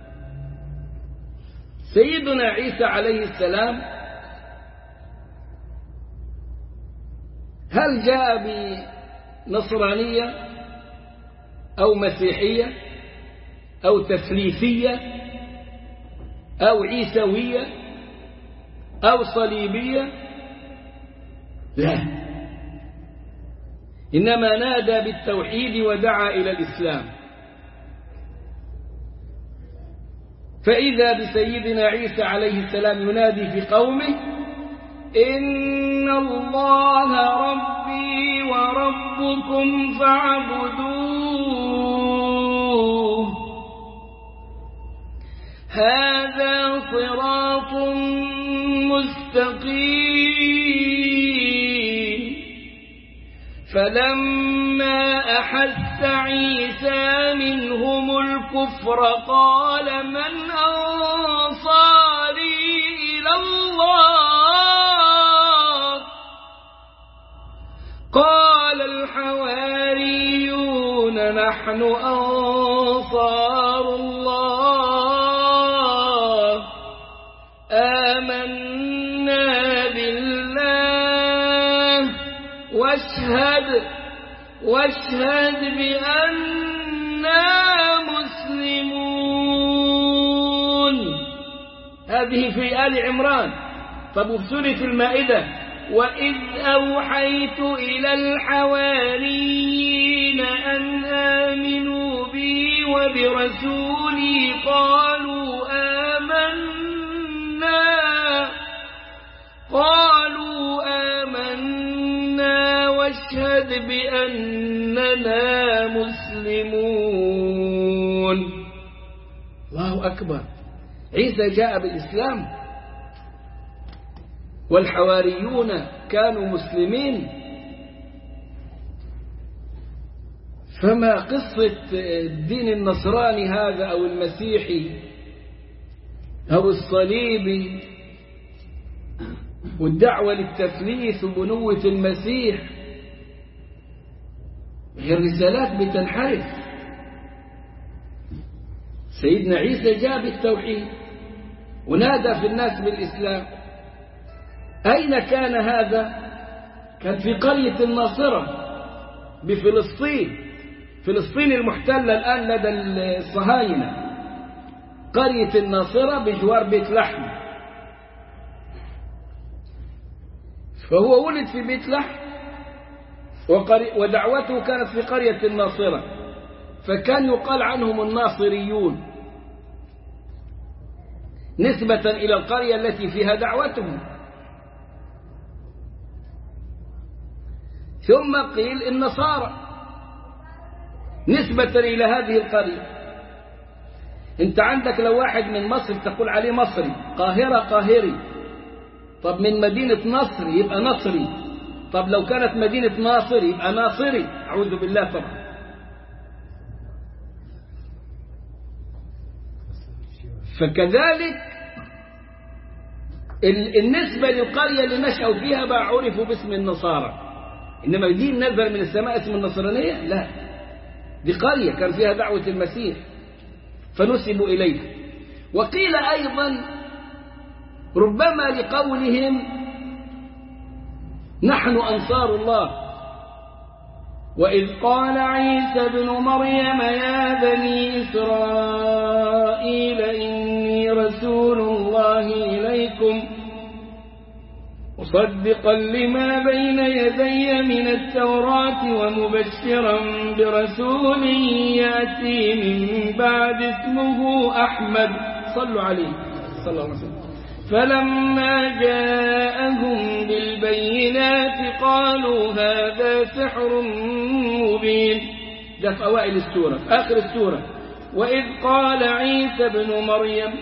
سيدنا عيسى عليه السلام هل جاء بنصرانية أو مسيحية أو تثليثية أو عيسوية أو صليبية؟ لا، إنما نادى بالتوحيد ودعا إلى الإسلام. فإذا بسيدنا عيسى عليه السلام ينادي في قومه: إن الله ربي وربكم فاعبدوه هذا صراط مستقيم. فلما أحس عيسى منهم الكفر قال من أنصاري إلى الله قال الحواريون نحن أنصار الله آمنا بالله واشهد واشهد بأننا مسلمون. هذه في آل عمران. طب وفي سورة المائدة وإذ أوحيت إلى الحواريين أن آمنوا بي وبرسولي قالوا آمنا قالوا آمنا واشهد بأننا مسلمون. الله أكبر. عيسى جاء بالإسلام والحواريون كانوا مسلمين. فما قصة الدين النصراني هذا أو المسيحي أو الصليبي والدعوة للتثليث وبنوة المسيح؟ هي الرسالات بتنحرف. سيدنا عيسى جاء بالتوحيد ونادى في الناس بالإسلام. أين كان هذا؟ كان في قرية الناصرة بفلسطين، فلسطين المحتلة الآن لدى الصهاينة. قرية الناصرة بجوار بيت لحم. فهو ولد في بيت لحم ودعوته كانت في قرية الناصرة، فكان يقال عنهم الناصريون نسبة إلى القرية التي فيها دعوتهم. ثم قيل النصارى نسبة إلى هذه القرية. انت عندك لو واحد من مصر تقول عليه مصري، قاهرة قاهري. طب من مدينة نصر يبقى نصري. طب لو كانت مدينة ناصر يبقى ناصري. أعوذ بالله. طبعا فكذلك النسبة للقرية اللي نشأوا فيها بقى عرفوا باسم النصارى. إنما دين نزل من السماء اسم النصرانية؟ لا، دي قرية كان فيها دعوة المسيح فنسبوا إليه. وقيل أيضا ربما لقولهم نحن أنصار الله. وإذ قال عيسى ابن مريم يا بني إسرائيل إني رسول الله إليكم مصدقا لما بين يدي من التوراة ومبشرا برسول يأتي من بعد اسمه أحمد. صلوا عليه صلى الله عليه وسلم. فلما جاءهم بالبينات قالوا هذا سحر مبين. ده في أوائل السورة. في آخر السورة وإذ قال عيسى ابن مريم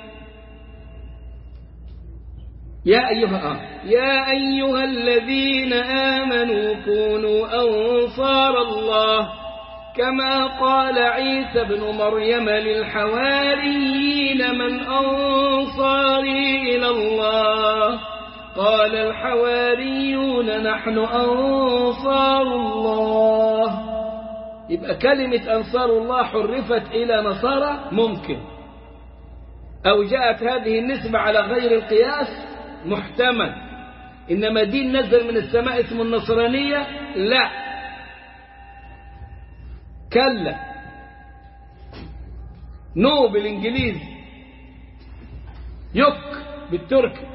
يا أيها آه يا أيها الذين آمنوا كونوا أنصار الله كما قال عيسى ابن مريم للحواريين من أنصاري إلى الله قال الحواريون نحن أنصار الله. يبقى كلمة أنصار الله حرفت إلى نصارى ممكن، أو جاءت هذه النسبة على غير القياس محتمل. إنما دين نزل من السماء اسم النصرانية لا، كلا. نو بالإنجليزي، يك بالتركي.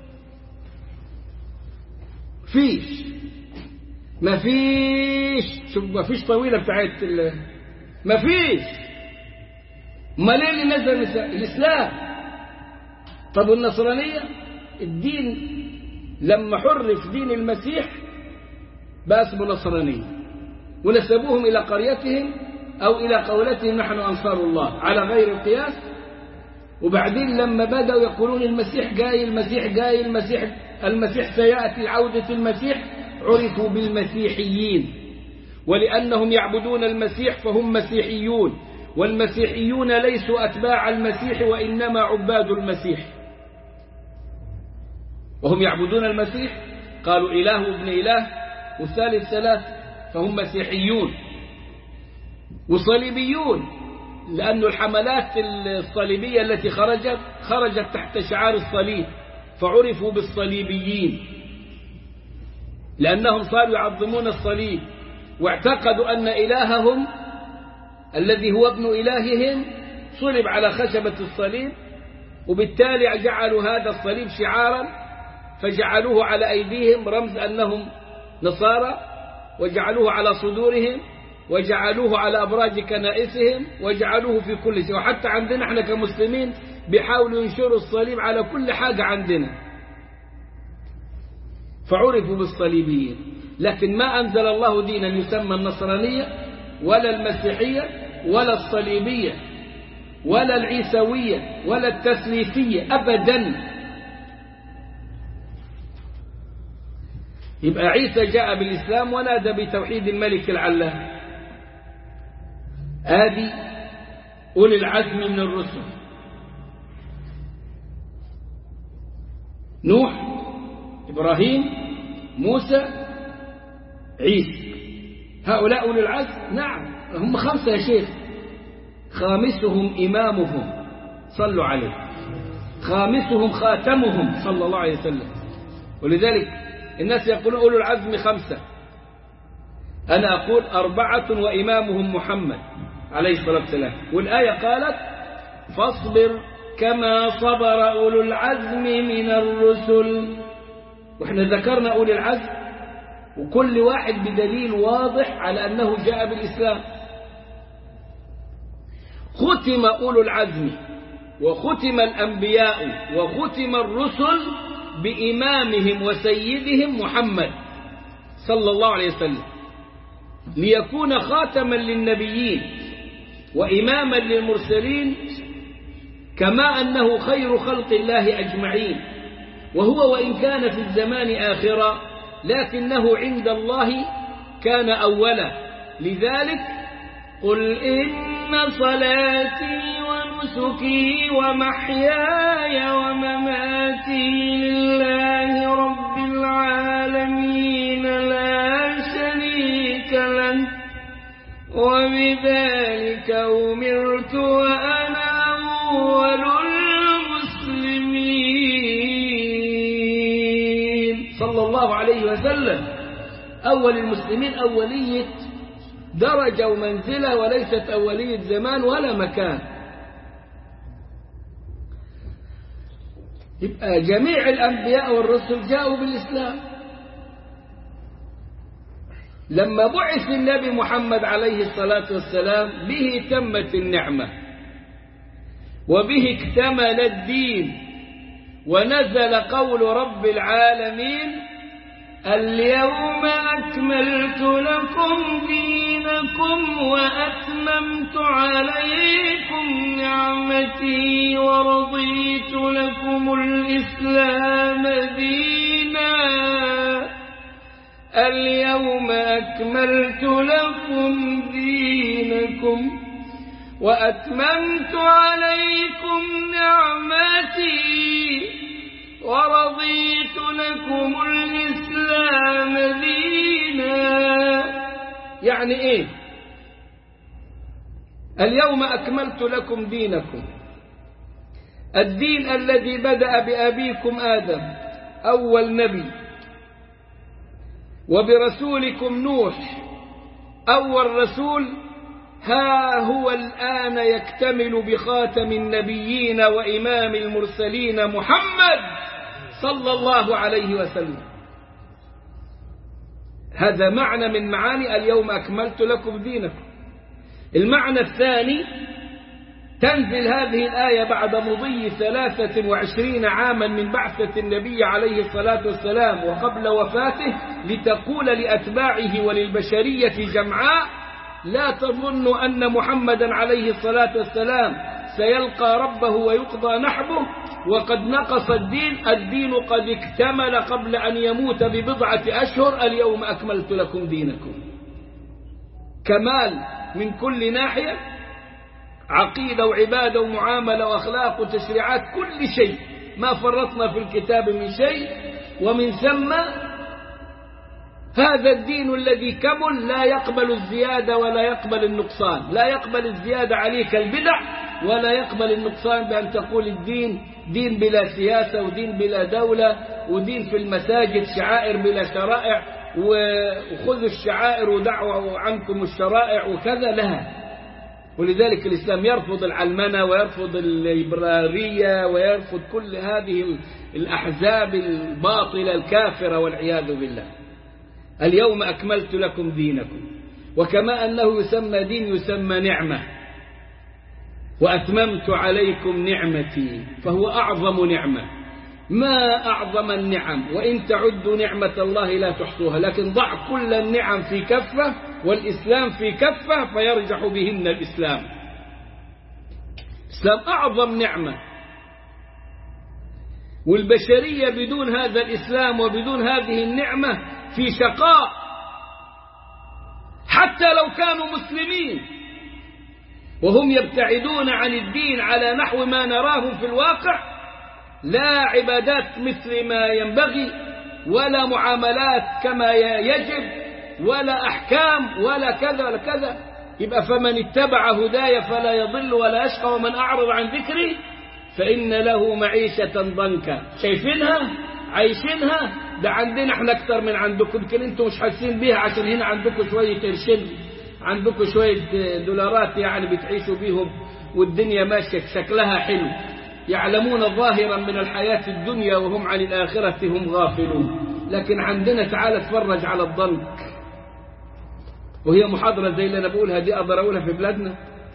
فيش ما فيش شوف ما فيش طويلة بتاعت ما فيش. ما ليه اللي نزل الإسلام؟ طب والنصرانية الدين لما حرف دين المسيح بقى اسمه نصرانية ونسبوهم إلى قريتهم أو إلى قولتهم نحن أنصار الله على غير القياس. وبعدين لما بدأوا يقولون المسيح جاي المسيح جاي المسيح المسيح سيأتي عودة المسيح عرفوا بالمسيحيين ولأنهم يعبدون المسيح فهم مسيحيون، والمسيحيون ليسوا أتباع المسيح وإنما عباد المسيح، وهم يعبدون المسيح قالوا إله ابن إله وثالث ثلاث، فهم مسيحيون وصليبيون، لأن الحملات الصليبية التي خرجت خرجت تحت شعار الصليب فعرفوا بالصليبيين، لأنهم صاروا يعظمون الصليب واعتقدوا أن إلههم الذي هو ابن إلههم صلب على خشبة الصليب، وبالتالي جعلوا هذا الصليب شعارا فجعلوه على أيديهم رمز أنهم نصارى، وجعلوه على صدورهم، وجعلوه على أبراج كنائسهم، وجعلوه في كل شيء. وحتى عندنا احنا كمسلمين بيحاولوا ينشروا الصليب على كل حاجة عندنا، فعرفوا بالصليبيين. لكن ما أنزل الله دينا يسمى النصرانية ولا المسيحية ولا الصليبية ولا العيسوية ولا التثليثية أبدا. يبقى عيسى جاء بالإسلام ونادى بتوحيد الملك العلام. آدي أولي العزم من الرسل: نوح، إبراهيم، موسى، عيسى. هؤلاء أولي العزم. نعم هم خمسة يا شيخ، خامسهم إمامهم صلوا عليه، خامسهم خاتمهم صلى الله عليه وسلم. ولذلك الناس يقولون أولو العزم خمسة، أنا أقول أربعة وإمامهم محمد عليه الصلاة والسلام. والآية قالت: فاصبر كما صبر أولو العزم من الرسل. وإحنا ذكرنا أولي العزم وكل واحد بدليل واضح على أنه جاء بالإسلام. ختم أولو العزم وختم الأنبياء وختم الرسل بإمامهم وسيدهم محمد صلى الله عليه وسلم، ليكون خاتما للنبيين وإماما للمرسلين، كما أنه خير خلق الله أجمعين. وهو وإن كان في الزمان آخرا لكنه عند الله كان أولا. لذلك قل إن صلاتي ونسكي ومحياي ومماتي لله رب العالمين لا شريك له وبذلك أمرت وأنا أول المسلمين صلى الله عليه وسلم. أول المسلمين أولية درجة ومنزلة، وليست أولية زمان ولا مكان. يبقى جميع الأنبياء والرسل جاءوا بالإسلام. لما بعث النبي محمد عليه الصلاة والسلام به تمت النعمة وبه اكتمل الدين، ونزل قول رب العالمين: اليوم أكملت لكم دينكم وأتممت عليكم نعمتي ورضيت لكم الإسلام دينا. اليوم أكملت لكم دينكم وأتممت عليكم نعمتي ورضيت لكم الإسلام دينا. يعني إيه؟ اليوم أكملت لكم دينكم، الدين الذي بدأ بأبيكم آدم أول نبي، وبرسولكم نوح أول رسول، ها هو الآن يكتمل بخاتم النبيين وإمام المرسلين محمد صلى الله عليه وسلم. هذا معنى من معاني اليوم أكملت لكم دينكم. المعنى الثاني: تنزل هذه الآية بعد مضي ثلاثة وعشرين عاما من بعثة النبي عليه الصلاة والسلام وقبل وفاته، لتقول لأتباعه وللبشرية جمعاء: لا تظنوا أن محمدا عليه الصلاة والسلام سيلقى ربه ويقضى نحبه وقد نقص الدين. الدين قد اكتمل قبل أن يموت ببضعة أشهر. اليوم أكملت لكم دينكم. كمال من كل ناحية، عقيدة وعبادة ومعاملة وأخلاق وتشريعات، كل شيء ما فرطنا في الكتاب من شيء. ومن ثم هذا الدين الذي كمل لا يقبل الزيادة ولا يقبل النقصان، لا يقبل الزيادة عليك البدع، ولا يقبل النقصان بأن تقول الدين دين بلا سياسة، ودين بلا دولة، ودين في المساجد شعائر بلا شرائع، وخذوا الشعائر ودعوا عنكم الشرائع وكذا. لها. ولذلك الإسلام يرفض العلمنة ويرفض الليبرارية ويرفض كل هذه الأحزاب الباطلة الكافرة والعياذ بالله. اليوم أكملت لكم دينكم. وكما أنه يسمى دين يسمى نعمة. وأتممت عليكم نعمتي، فهو أعظم نعمة. ما أعظم النعم، وإن تعدوا نعمة الله لا تحصوها، لكن ضع كل النعم في كفة والإسلام في كفة فيرجح بهن الإسلام. الإسلام أعظم نعمة، والبشرية بدون هذا الإسلام وبدون هذه النعمة في شقاء، حتى لو كانوا مسلمين وهم يبتعدون عن الدين على نحو ما نراه في الواقع، لا عبادات مثل ما ينبغي، ولا معاملات كما يجب، ولا أحكام، ولا كذا ولا كذا. يبقى فمن اتبع هداي فلا يضل ولا يشقى، ومن أعرض عن ذكري فإن له معيشة ضنكا. شايفينها؟ عايشينها؟ ده عندنا احنا أكتر من عندكم، يمكن انتم مش حاسين بيها عشان هنا عندكم شوية قرشين، عندكم شوية دولارات يعني بتعيشوا بيهم، والدنيا ماشية شكلها حلو. يعلمون ظاهرا من الحياة الدنيا وهم عن الآخرة هم غافلون. لكن عندنا تعال تفرج على الضنك، وهي محاضرة زي اللي أنا بقولها دي أقدر أقولها في بلادنا؟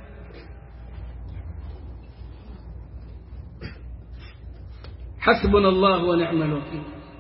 حسبنا الله ونعم الوكيل.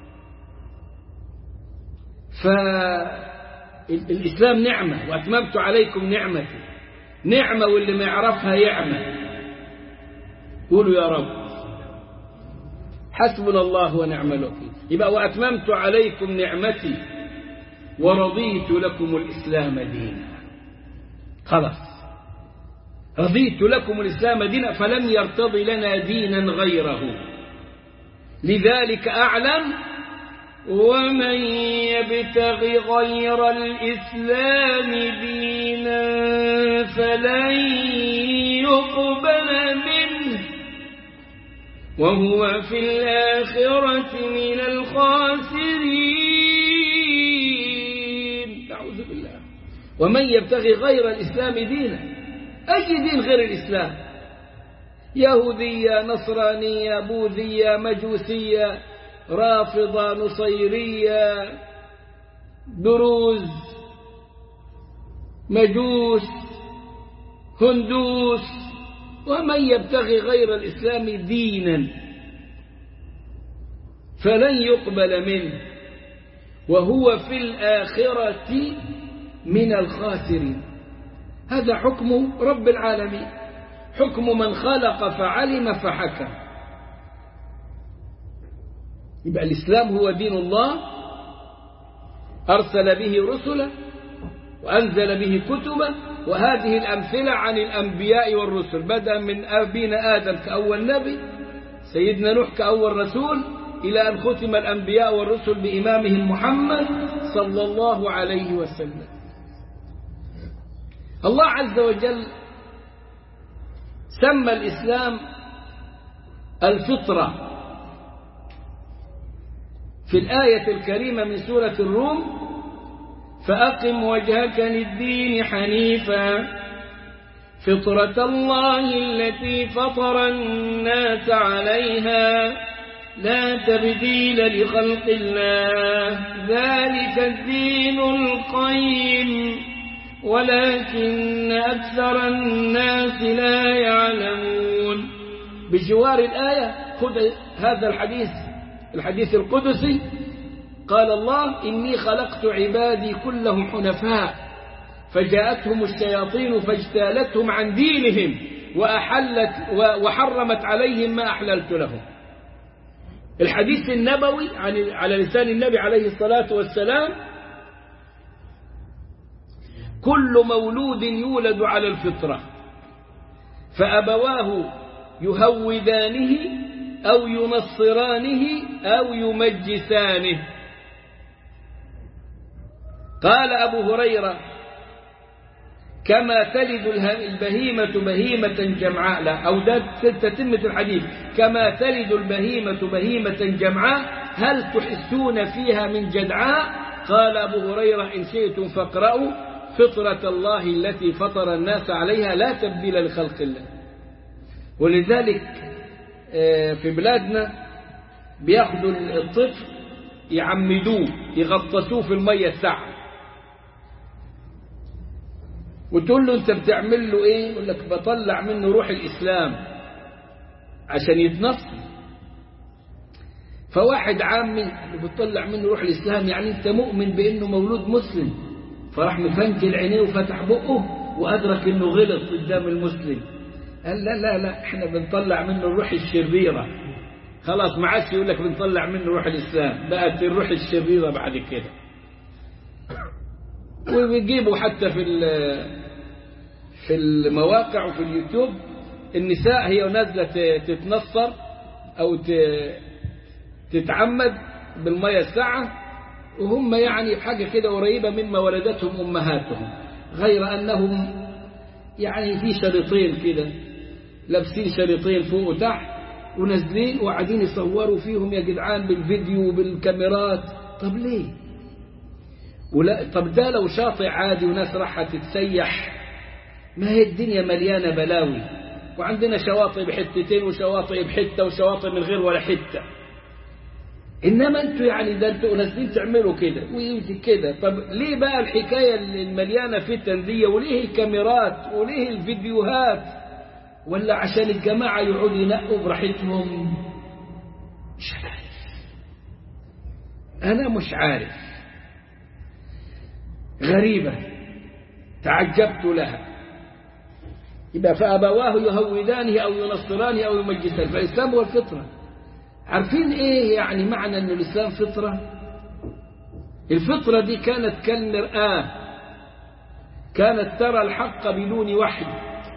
فالإسلام نعمة، وأتممت عليكم نعمتي. نعمة، واللي ما يعرفها يعمى. قولوا يا رب. حسبنا الله ونعم الوكيل. يبقى وأتممت عليكم نعمتي ورضيت لكم الإسلام دينا. خلاص، رضيت لكم الإسلام دينا، فلم يرتضي لنا دينا غيره. لذلك أعلم: ومن يبتغ غير الإسلام دينا فلن يقبل منه وهو في الآخرة من الخاسرين. أعوذ بالله. ومن يبتغي غير الإسلام دينا، أي دين غير الإسلام؟ يهودية، نصرانية، بوذية، مجوسية، رافضة، نصيرية، دروز، مجوس، هندوس. ومن يبتغي غير الإسلام دينا فلن يقبل منه وهو في الآخرة من الخاسرين. هذا حكم رب العالمين، حكم من خلق فعلم فحكم. يبقى الإسلام هو دين الله، أرسل به رسلا وأنزل به كتبا. وهذه الأمثلة عن الأنبياء والرسل، بدأ من أبينا آدم كأول نبي، سيدنا نوح كأول رسول، إلى أن ختم الأنبياء والرسل بإمامهم محمد صلى الله عليه وسلم. الله عز وجل سمى الإسلام الفطرة في الآية الكريمة من سورة الروم: فأقم وجهك للدين حنيفا فطرة الله التي فطر الناس عليها لا تبديل لخلق الله ذلك الدين القيم ولكن أكثر الناس لا يعلمون. بجوار الآية خذ هذا الحديث الحديث القدسي، قال الله: إني خلقت عبادي كلهم حنفاء فجاءتهم الشياطين فاجتالتهم عن دينهم وأحلت وحرمت عليهم ما أحللت لهم. الحديث النبوي على لسان النبي عليه الصلاة والسلام كل مولود يولد على الفطرة، فأبواه يهودانه أو ينصرانه أو يمجسانه. قال أبو هريرة: كما تلد البهيمة بهيمة جمعاء، لا أو ده تتمة الحديث، كما تلد البهيمة بهيمة جمعاء هل تحسون فيها من جدعاء؟ قال أبو هريرة: إن شئتم فاقرأوا فطرة الله التي فطر الناس عليها لا تبديل لخلق الله. ولذلك في بلادنا بياخدوا الطفل يعمدوه يغطسوه في المية الساعة، وتقول له انت بتعمل له ايه؟ يقول لك بطلع منه روح الإسلام عشان يتنصر. فواحد عامي اللي بتطلع منه روح الإسلام يعني انت مؤمن بانه مولود مسلم، فراح مفنجل عينيه وفتح بقه وأدرك انه غلط قدام المسلم، قال لا لا لا احنا بنطلع منه الروح الشريرة. خلاص ما عادش يقول لك بنطلع منه روح الإسلام، بقت الروح الشريرة بعد كده. وبيجيبوا حتى في في المواقع وفي اليوتيوب النساء هي نازلة تتنصر أو تتعمد بالمية الساعة، وهم يعني حاجة كده قريبة مما ولدتهم أمهاتهم، غير أنهم يعني في شريطين كده لابسين شريطين فوق وتحت ونازلين وقاعدين يصوروا فيهم يا جدعان بالفيديو وبالكاميرات. طب ليه؟ ولا طب ده لو شاطئ عادي وناس راحة تتسيح، ما هي الدنيا مليانة بلاوي، وعندنا شواطئ بحتتين وشواطئ بحتة وشواطئ من غير ولا حتة. إنما أنتوا يعني ده أنتوا نازلين تعملوا كده ويجي كده. طب ليه بقى الحكاية المليانة فتن دي؟ وليه الكاميرات وليه الفيديوهات؟ ولا عشان الجماعة يقعدوا ينقوا براحتهم؟ مش عارف، أنا مش عارف، غريبة تعجبت لها. يبقى فأبواه يهودانه أو ينصرانه أو يمجسانه، فالإسلام هو الفطرة. عارفين إيه يعني معنى أن الإسلام فطرة؟ الفطرة دي كانت كالمرآة، كانت ترى الحق بدون وحي،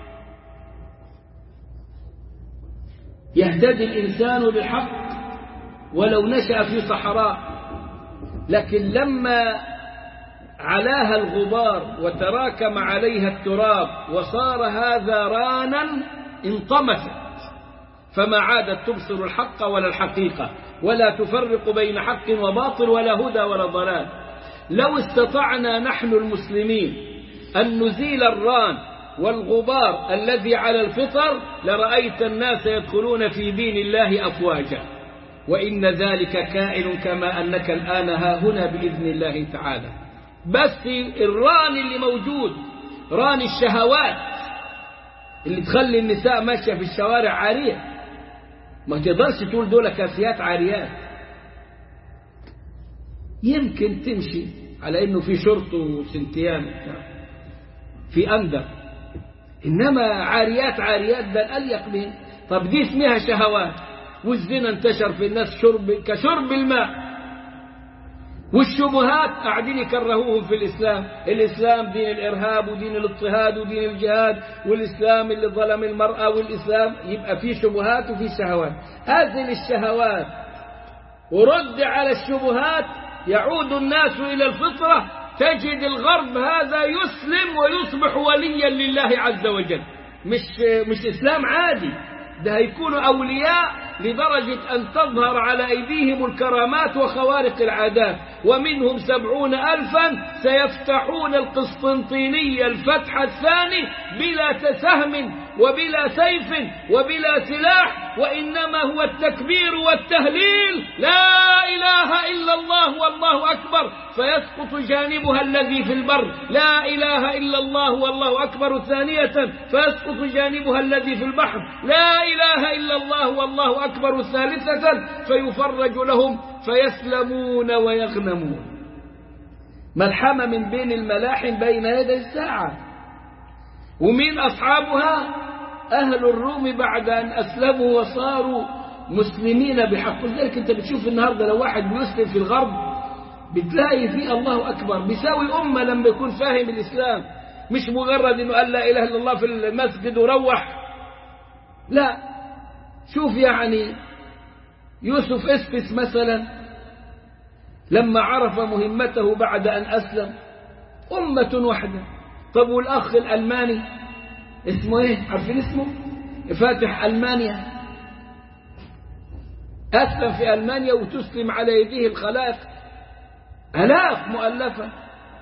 يهتدي الإنسان بالحق ولو نشأ في صحراء، لكن لما علاها الغبار وتراكم عليها التراب وصار هذا رانا انطمست، فما عادت تبصر الحق ولا الحقيقة، ولا تفرق بين حق وباطل ولا هدى ولا ضلال. لو استطعنا نحن المسلمين أن نزيل الران والغبار الذي على الفطر لرأيت الناس يدخلون في دين الله أفواجا، وإن ذلك كائن كما أنك الآن ها هنا بإذن الله تعالى. بس الران اللي موجود ران الشهوات اللي تخلي النساء ماشية في الشوارع عارية، ما تقدرش تقول دول كاسيات عاريات. يمكن تمشي على انه في شرط وسنتيان في أندر، إنما عاريات عاريات ده الأليق بهم. طب دي اسمها شهوات، والزنا انتشر في الناس شرب كشرب الماء، والشبهات قاعدين يكرهوهم في الإسلام. الإسلام دين الإرهاب ودين الاضطهاد ودين الجهاد، والإسلام اللي ظلم المرأة، والإسلام يبقى فيه شبهات وفيه شهوات. أزل الشهوات ورد على الشبهات يعود الناس إلى الفطرة، تجد الغرب هذا يسلم ويصبح وليا لله عز وجل. مش مش إسلام عادي، ده هيكونوا أولياء لدرجة أن تظهر على أيديهم الكرامات وخوارق العادات. ومنهم سبعون ألفا سيفتحون القسطنطينية الفتح الثاني بلا سهم وبلا سيف وبلا سلاح، وإنما هو التكبير والتهليل، لا إله إلا الله والله أكبر، فيسقط جانبها الذي في البر، لا إله إلا الله والله أكبر ثانية فيسقط جانبها الذي في البحر، لا إله إلا الله والله أكبر ثالثة فيفرج لهم فيسلمون ويغنمون. ملحمة من بين الملاحم بين يدي الساعة. ومن أصحابها أهل الروم بعد أن أسلموا وصاروا مسلمين بحق. لذلك أنت بتشوف النهاردة لو واحد بيسلم في الغرب بتلاقي فيه الله أكبر، بيساوي أمة لما يكون فاهم الإسلام. مش مجرد أنه قال لا إله إلا الله في المسجد وروح، لا. شوف يعني يوسف إسفس مثلا لما عرف مهمته بعد أن أسلم، أمة واحدة. طب والأخ الألماني اسمه إيه؟ عارفين اسمه؟ فاتح ألمانيا، أسلم في ألمانيا وتسلم على يديه الخلائق آلاف مؤلفة،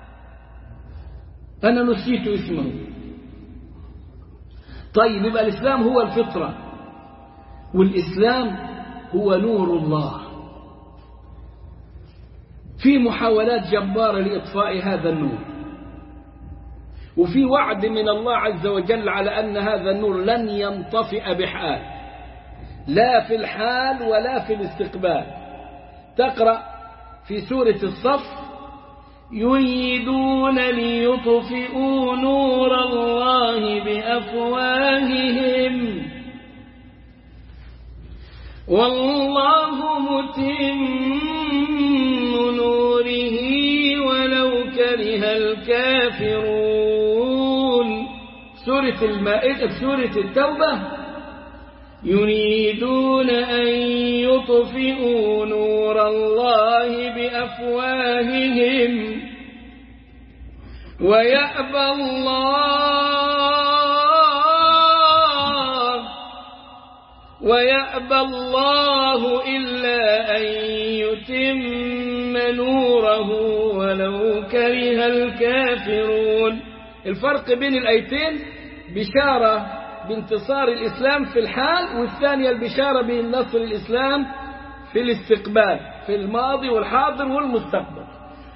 أنا نسيت اسمه. طيب يبقى الإسلام هو الفطرة، والإسلام هو نور الله. في محاولات جبارة لإطفاء هذا النور، وفي وعد من الله عز وجل على أن هذا النور لن ينطفئ بحال، لا في الحال ولا في الاستقبال. تقرأ في سورة الصف: يريدون ليطفئوا نور الله بأفواههم والله متم نوره ولو كره الكافرون. سورة المائدة، سورة التوبة: يريدون أن يطفئوا نور الله بأفواههم ويأبى الله ويأبى الله إلا أن يتم نوره ولو كره الكافرون. الفرق بين الآيتين بشارة بانتصار الإسلام في الحال، والثانية البشارة بنصر الإسلام في الاستقبال، في الماضي والحاضر والمستقبل.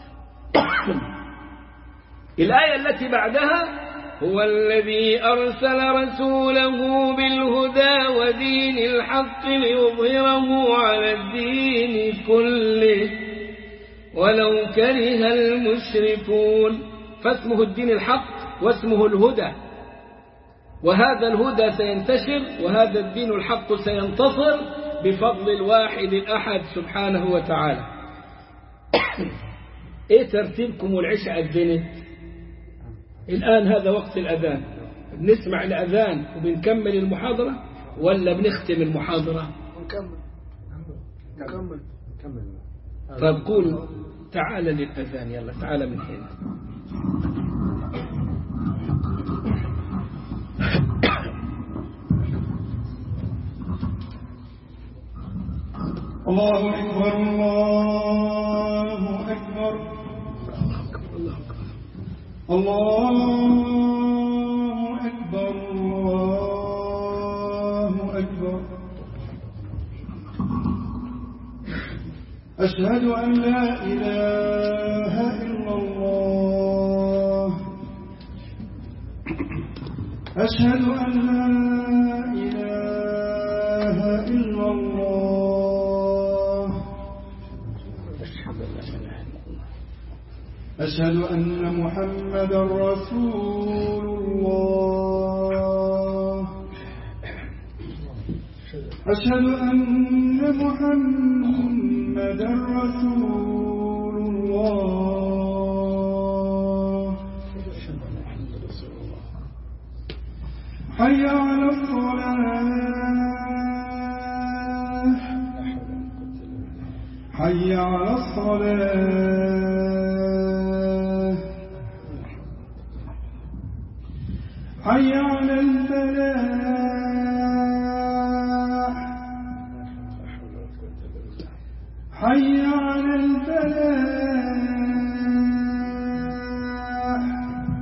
الآية التي بعدها: هو الذي أرسل رسوله بالهدى ودين الحق ليظهره على الدين كله ولو كره المشركون. فاسمه الدين الحق واسمه الهدى، وهذا الهدى سينتشر وهذا الدين الحق سينتصر بفضل الواحد الأحد سبحانه وتعالى. ايه ترتيبكم والعشاء أذنت؟ الآن هذا وقت الأذان، بنسمع الأذان وبنكمل المحاضرة ولا بنختم المحاضرة؟ نكمل نكمل نكمل. طيب قول تعال للأذان، يلا تعال من هنا. الله أكبر الله أكبر الله أكبر الله أكبر. أشهد أن لا إله إلا الله أشهد أن لا إله إلا الله أشهد أن محمدا رسول الله أشهد أن محمدا رسول الله حي على الصلاة حي على الصلاة حي على الفلاح حي على الفلاح.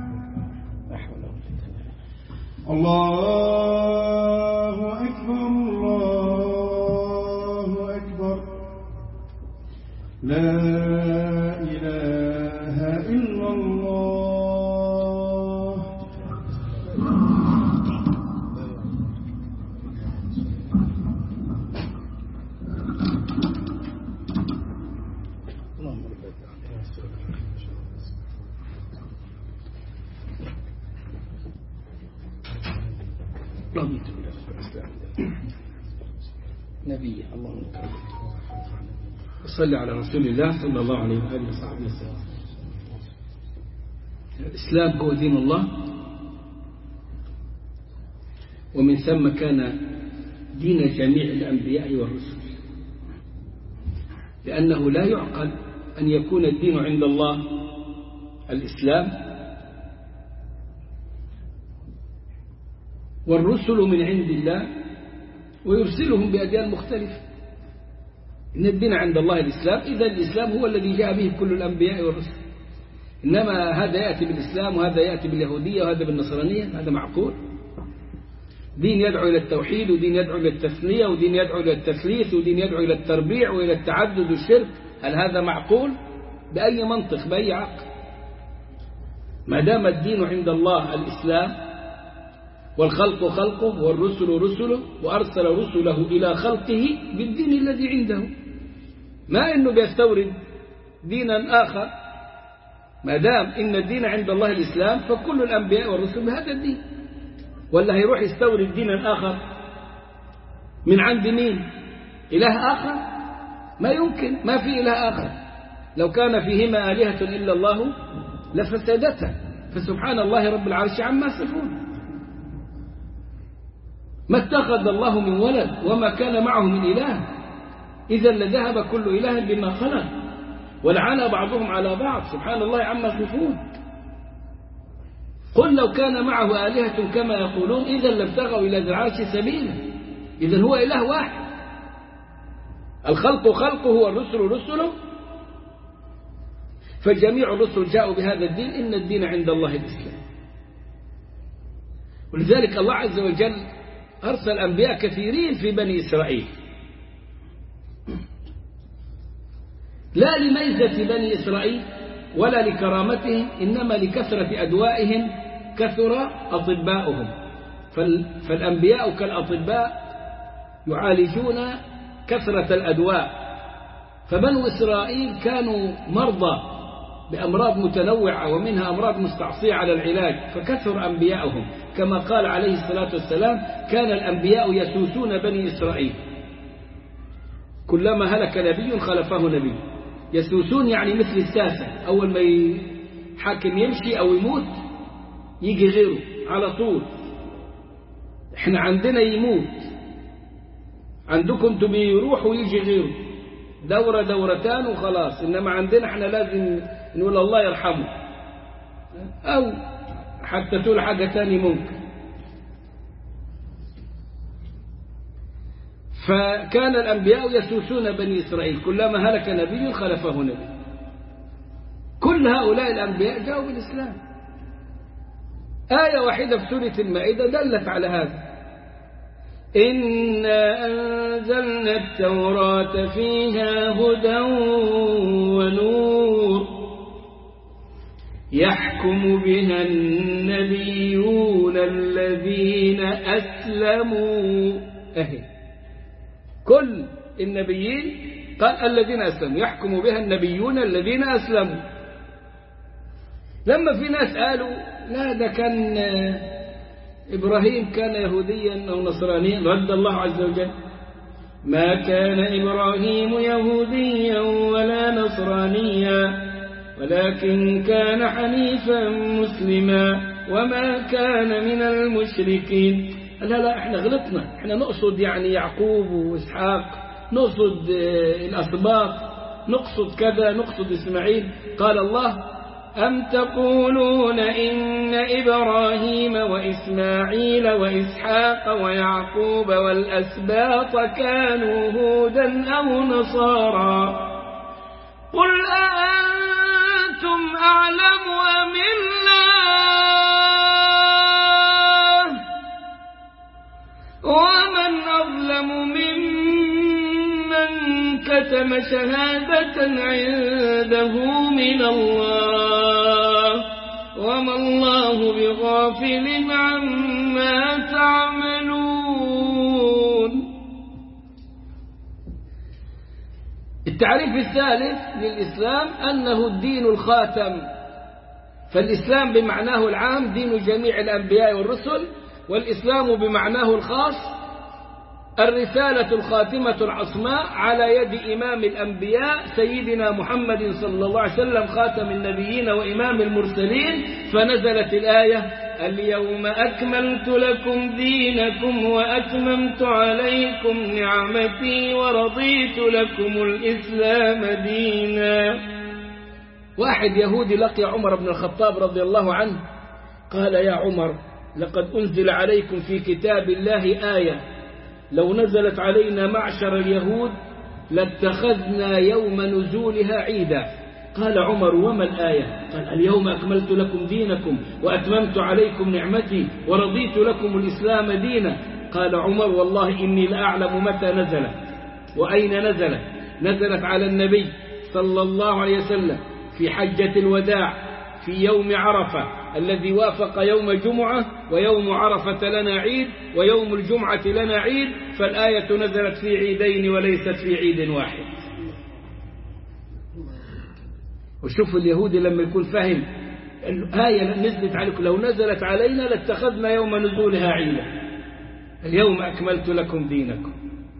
الله أكبر الله أكبر لا إله إلا الله. نبي اللهم صل على رسول الله صلى الله عليه وآله وصحبه وسلم. الإسلام هو دين الله، ومن ثم كان دين جميع الأنبياء والرسل، لأنه لا يعقل أن يكون الدين عند الله الإسلام والرسل من عند الله ويرسلهم بأديان مختلفة. إن الدين عند الله الإسلام، إذا الإسلام هو الذي جاء به كل الأنبياء والرسل. إنما هذا يأتي بالإسلام وهذا يأتي باليهودية وهذا بالنصرانية، هذا معقول؟ دين يدعو إلى التوحيد، ودين يدعو إلى التثنية، ودين يدعو إلى التثليث، ودين يدعو إلى التربيع وإلى التعدد والشرك. هل هذا معقول؟ بأي منطق، بأي عقل؟ ما دام الدين عند الله الإسلام والخلق خلقه والرسل رسله وأرسل رسله إلى خلقه بالدين الذي عنده، ما إنه بيستورد دينا آخر. ما دام إن الدين عند الله الإسلام فكل الأنبياء والرسل بهذا الدين، ولا هيروح يستورد دينا آخر من عند مين؟ إله آخر؟ ما يمكن، ما في إله آخر. لو كان فيهما آلهة إلا الله لفسدتا، فسبحان الله رب العرش عما يصفون. ما اتخذ الله من ولد وما كان معه من إله، إذا لذهب كل إله بما خلق ولعن بعضهم على بعض، سبحان الله عما يصفون. قل لو كان معه آلهة كما يقولون إذا لابتغوا إلى ذي العرش سبيلا. إذا هو إله واحد، الخلق خلقه والرسل رسله، فجميع الرسل جاءوا بهذا الدين. إن الدين عند الله الإسلام. ولذلك الله عز وجل أرسل أنبياء كثيرين في بني إسرائيل، لا لميزة بني إسرائيل ولا لكرامتهم، إنما لكثرة أدوائهم كثر أطباؤهم. فالأنبياء كالأطباء يعالجون كثرة الأدواء. فبنو إسرائيل كانوا مرضى بأمراض متنوعة ومنها أمراض مستعصية على العلاج، فكثر أنبياؤهم. كما قال عليه الصلاة والسلام: كان الأنبياء يسوسون بني إسرائيل، كلما هلك نبي خلفه نبي. يسوسون يعني مثل الساسة، أول ما حاكم يمشي أو يموت يجي غيره على طول. احنا عندنا يموت، عندكم تبي يروح ويجي غيره، دورة دورتان وخلاص. إنما عندنا احنا لازم نقول الله يرحمه، أو حتى تقول حاجة تاني ممكن. فكان الأنبياء يسوسون بني إسرائيل، كلما هلك نبي خلفه نبي. كل هؤلاء الأنبياء جاءوا بالإسلام. آية واحدة في سورة المائدة دلت على هذا: إنا أنزلنا التوراة فيها هدى ونور يحكم بها النبيون الذين أسلموا. أهي كل النبيين قال الذين أسلموا، يحكم بها النبيون الذين أسلموا. لما في ناس قالوا لا ده كان إبراهيم كان يهوديا أو نصرانيا، رد الله عز وجل: ما كان إبراهيم يهوديا ولا نصرانيا ولكن كان حنيفا مسلما وما كان من المشركين. لا لا احنا غلطنا، احنا نقصد يعني يعقوب وإسحاق، نقصد الأسباط، نقصد كذا، نقصد إسماعيل. قال الله: أم تقولون إن إبراهيم وإسماعيل وإسحاق ويعقوب والأسباط كانوا هودا أو نصارى؟ قل أأنتم أعلم أم الله؟ ومن أظلم ممن كتم شهادة عنده من الله وما الله بغافل عما تعملون. التعريف الثالث للإسلام أنه الدين الخاتم. فالإسلام بمعناه العام دين جميع الأنبياء والرسل، والإسلام بمعناه الخاص الرسالة الخاتمة العصماء على يد إمام الأنبياء سيدنا محمد صلى الله عليه وسلم خاتم النبيين وإمام المرسلين. فنزلت الآية: اليوم أكملت لكم دينكم وأتممت عليكم نعمتي ورضيت لكم الإسلام دينا. واحد يهودي لقي عمر بن الخطاب رضي الله عنه قال: يا عمر، لقد أنزل عليكم في كتاب الله آية لو نزلت علينا معشر اليهود لاتخذنا يوم نزولها عيدا. قال عمر: وما الآية؟ قال: اليوم أكملت لكم دينكم وأتممت عليكم نعمتي ورضيت لكم الإسلام دينا. قال عمر: والله إني لأعلم متى نزلت وأين نزلت. نزلت على النبي صلى الله عليه وسلم في حجة الوداع في يوم عرفة الذي وافق يوم جمعة، ويوم عرفة لنا عيد ويوم الجمعة لنا عيد، فالآية نزلت في عيدين وليست في عيد واحد. وشوفوا اليهودي لما يكون فاهم الآية نزلت عليكم، لو نزلت علينا لاتخذنا يوم نزولها عيدا. اليوم أكملت لكم دينكم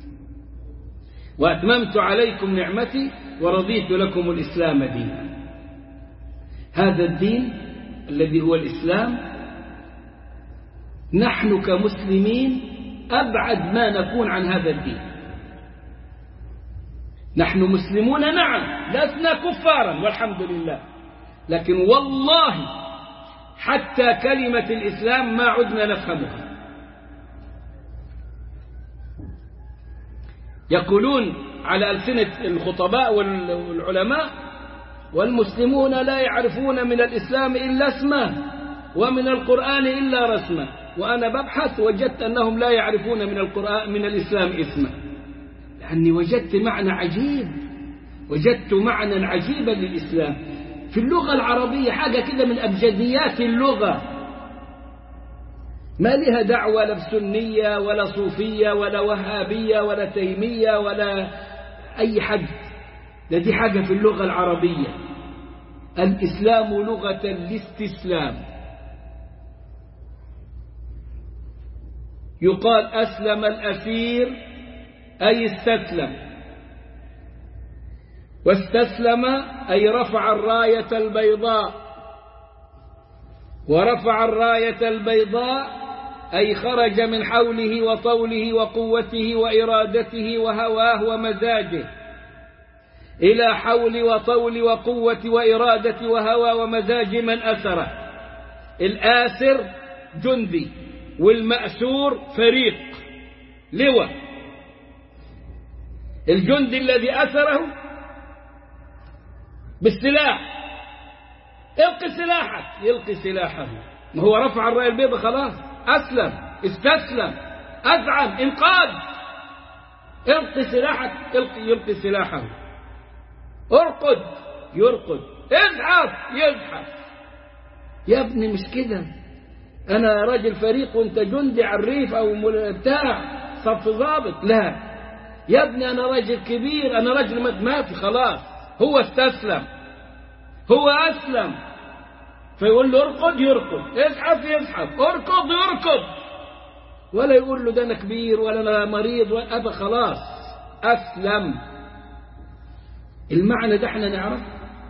وأتممت عليكم نعمتي ورضيت لكم الإسلام دينا. هذا الدين الذي هو الإسلام نحن كمسلمين أبعد ما نكون عن هذا الدين. نحن مسلمون نعم، لسنا كفارا والحمد لله، لكن والله حتى كلمة الإسلام ما عدنا نفهمها. يقولون على ألسنة الخطباء والعلماء: والمسلمون لا يعرفون من الإسلام إلا اسمه ومن القرآن إلا رسمه. وأنا ببحث وجدت أنهم لا يعرفون من القرآن من الإسلام اسمه، لأني وجدت معنى عجيب، وجدت معنى عجيبا للإسلام في اللغة العربية، حاجة كده من أبجديات اللغة، ما لها دعوة لا بسنية ولا صوفية ولا وهابية ولا تيمية ولا أي حد. ده دي حاجة في اللغة العربية. الإسلام لغة الاستسلام. يقال أسلم الأسير أي استسلم، واستسلم أي رفع الراية البيضاء، ورفع الراية البيضاء أي خرج من حوله وطوله وقوته وإرادته وهواه ومزاجه إلى حول وطول وقوة وإرادة وهوى ومزاج من أسره. الآسر جندي والمأسور فريق لواء. الجندي الذي أسره بالسلاح: القي سلاحك، يلقي سلاحه. ما هو رفع الراية البيضاء خلاص، أسلم، استسلم، أذعن، انقاذ. القي سلاحك، يلقي, يلقي سلاحه. ارقد، يرقد. ازحف، يزحف. يا ابني مش كده، أنا راجل فريق وأنت جندي عريف أو بتاع صف ضابط. لا يا ابني، أنا راجل كبير، أنا راجل ما في خلاص. هو استسلم، هو أسلم، فيقول له ارقد يرقد، ازحف يزحف، اركض يركض، ولا يقول له ده أنا كبير ولا أنا مريض ولا أبا، خلاص أسلم. المعنى ده احنا نعرف،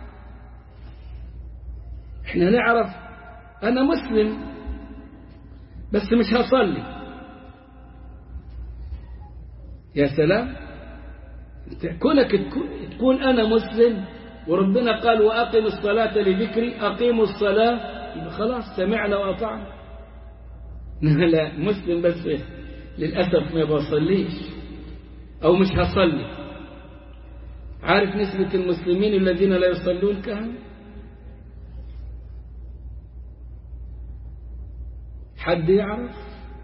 احنا نعرف أنا مسلم بس مش هصلي. يا سلام، كونك تكون أنا مسلم وربنا قال وأقم الصلاة لذكري، أقيموا الصلاة، يبقى خلاص سمعنا وأطعنا. لا، مسلم بس للأسف ما بصليش أو مش هصلي. عارف نسبة المسلمين الذين لا يصلون كم؟ حد يعرف؟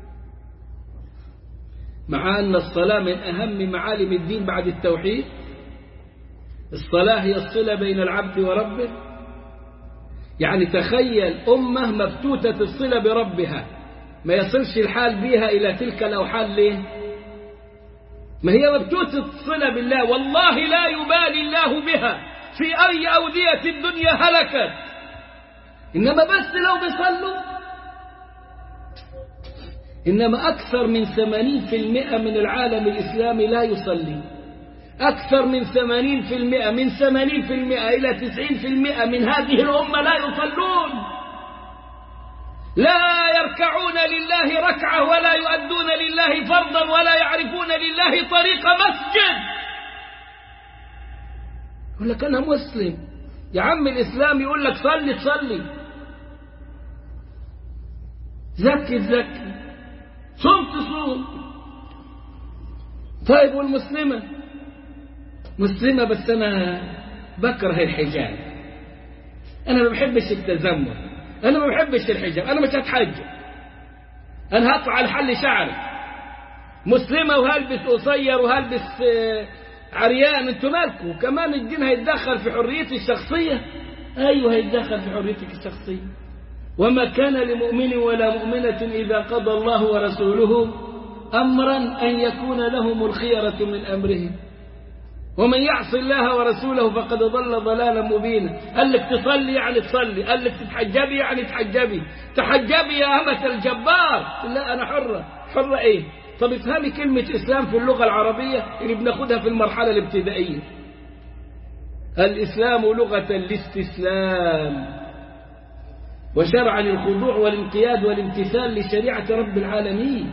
مع أن الصلاة من أهم معالم الدين بعد التوحيد. الصلاة هي الصلة بين العبد وربه. يعني تخيل أمة مفتوتة الصلة بربها، ما يصلش الحال بها إلى تلك الأوحال. ليه؟ ما هي مفتوتة الصلة بالله، والله لا يبالي الله بها في أي أودية الدنيا هلكت. إنما بس لو بيصلوا إنما أكثر من ثمانين في المئة من العالم الإسلامي لا يصلي. أكثر من ثمانين في المئة من ثمانين في المئة إلى تسعين في المئة من هذه الأمة لا يصلون، لا يركعون لله ركعة ولا يؤدون لله فرضا ولا يعرفون لله طريق مسجد. يقول لك أنا مسلم. يا عم الإسلام يقول لك صلي تصلي، زكي تزكي، صوم تصوم. طيب والمسلمة؟ مسلمة بس أنا بكره الحجاب، أنا ما بحبش التزمر، أنا ما بحبش الحجاب، أنا مش هتحجب، أنا هطلع على حل شعري. مسلمة وهلبس قصير وهلبس عريان، انتوا مالكم؟ كمان الدين هيتدخل في حريتي الشخصية؟ أيوه هيتدخل في حريتك الشخصية. وما كان لمؤمن ولا مؤمنة إذا قضى الله ورسوله أمرا أن يكون لهم الخيرة من أمرهم ومن يعص الله ورسوله فقد ضل ضلالا مبينا. قال لك تصلي يعني تصلي، قال لك تتحجبي يعني تحجبي، تحجبي يا أمة الجبار. لا أنا حرة. حرة إيه؟ طب افهمي كلمة إسلام في اللغة العربية اللي بناخدها في المرحلة الابتدائية. الإسلام لغة الاستسلام، وشرعا الخضوع والانقياد والامتثال لشريعة رب العالمين.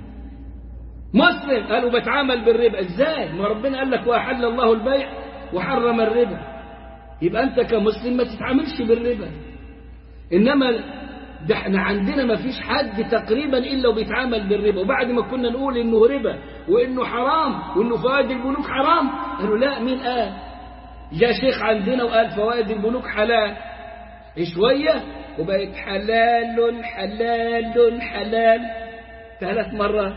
مسلم قالوا بتعامل بالربا. ازاي؟ ما ربنا قال لك وأحل الله البيع وحرم الربا، يبقى أنت كمسلم ما تتعاملش بالربا. إنما ده احنا عندنا ما فيش حد تقريبا إلا وبيتعامل بالربا، وبعد ما كنا نقول إنه ربا وإنه حرام وإنه فوائد البنوك حرام، قالوا لا، مين قال؟ جاء شيخ عندنا وقال فوائد البنوك حلال، شوية وبقت حلال حلال حلال ثلاث مرات.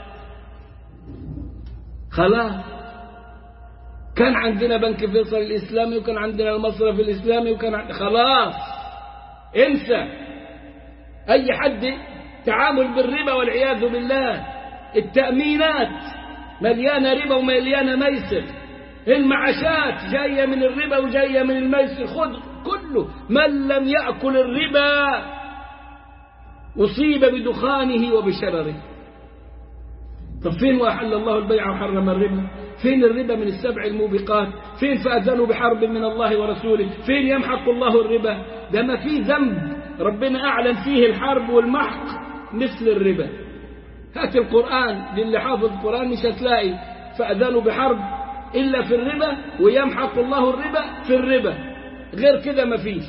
خلاص كان عندنا بنك فيصل الإسلامي وكان عندنا المصرف الإسلامي وكان عندنا، خلاص انسى أي حد تعامل بالربا والعياذ بالله. التأمينات مليانة ربا ومليانة ميسر، المعاشات جاية من الربا وجاية من الميسر. خذ كله، من لم يأكل الربا أصيب بدخانه وبشرره. طب فين وأحل الله البيع وحرم الربا؟ فين الربا من السبع الموبقات؟ فين فأذنوا بحرب من الله ورسوله؟ فين يمحق الله الربا؟ ده ما في ذنب ربنا أعلن فيه الحرب والمحق مثل الربا. هات القرآن، للي حافظ القرآن مش هتلاقي فأذنوا بحرب إلا في الربا، ويمحق الله الربا في الربا، غير كده ما فيش.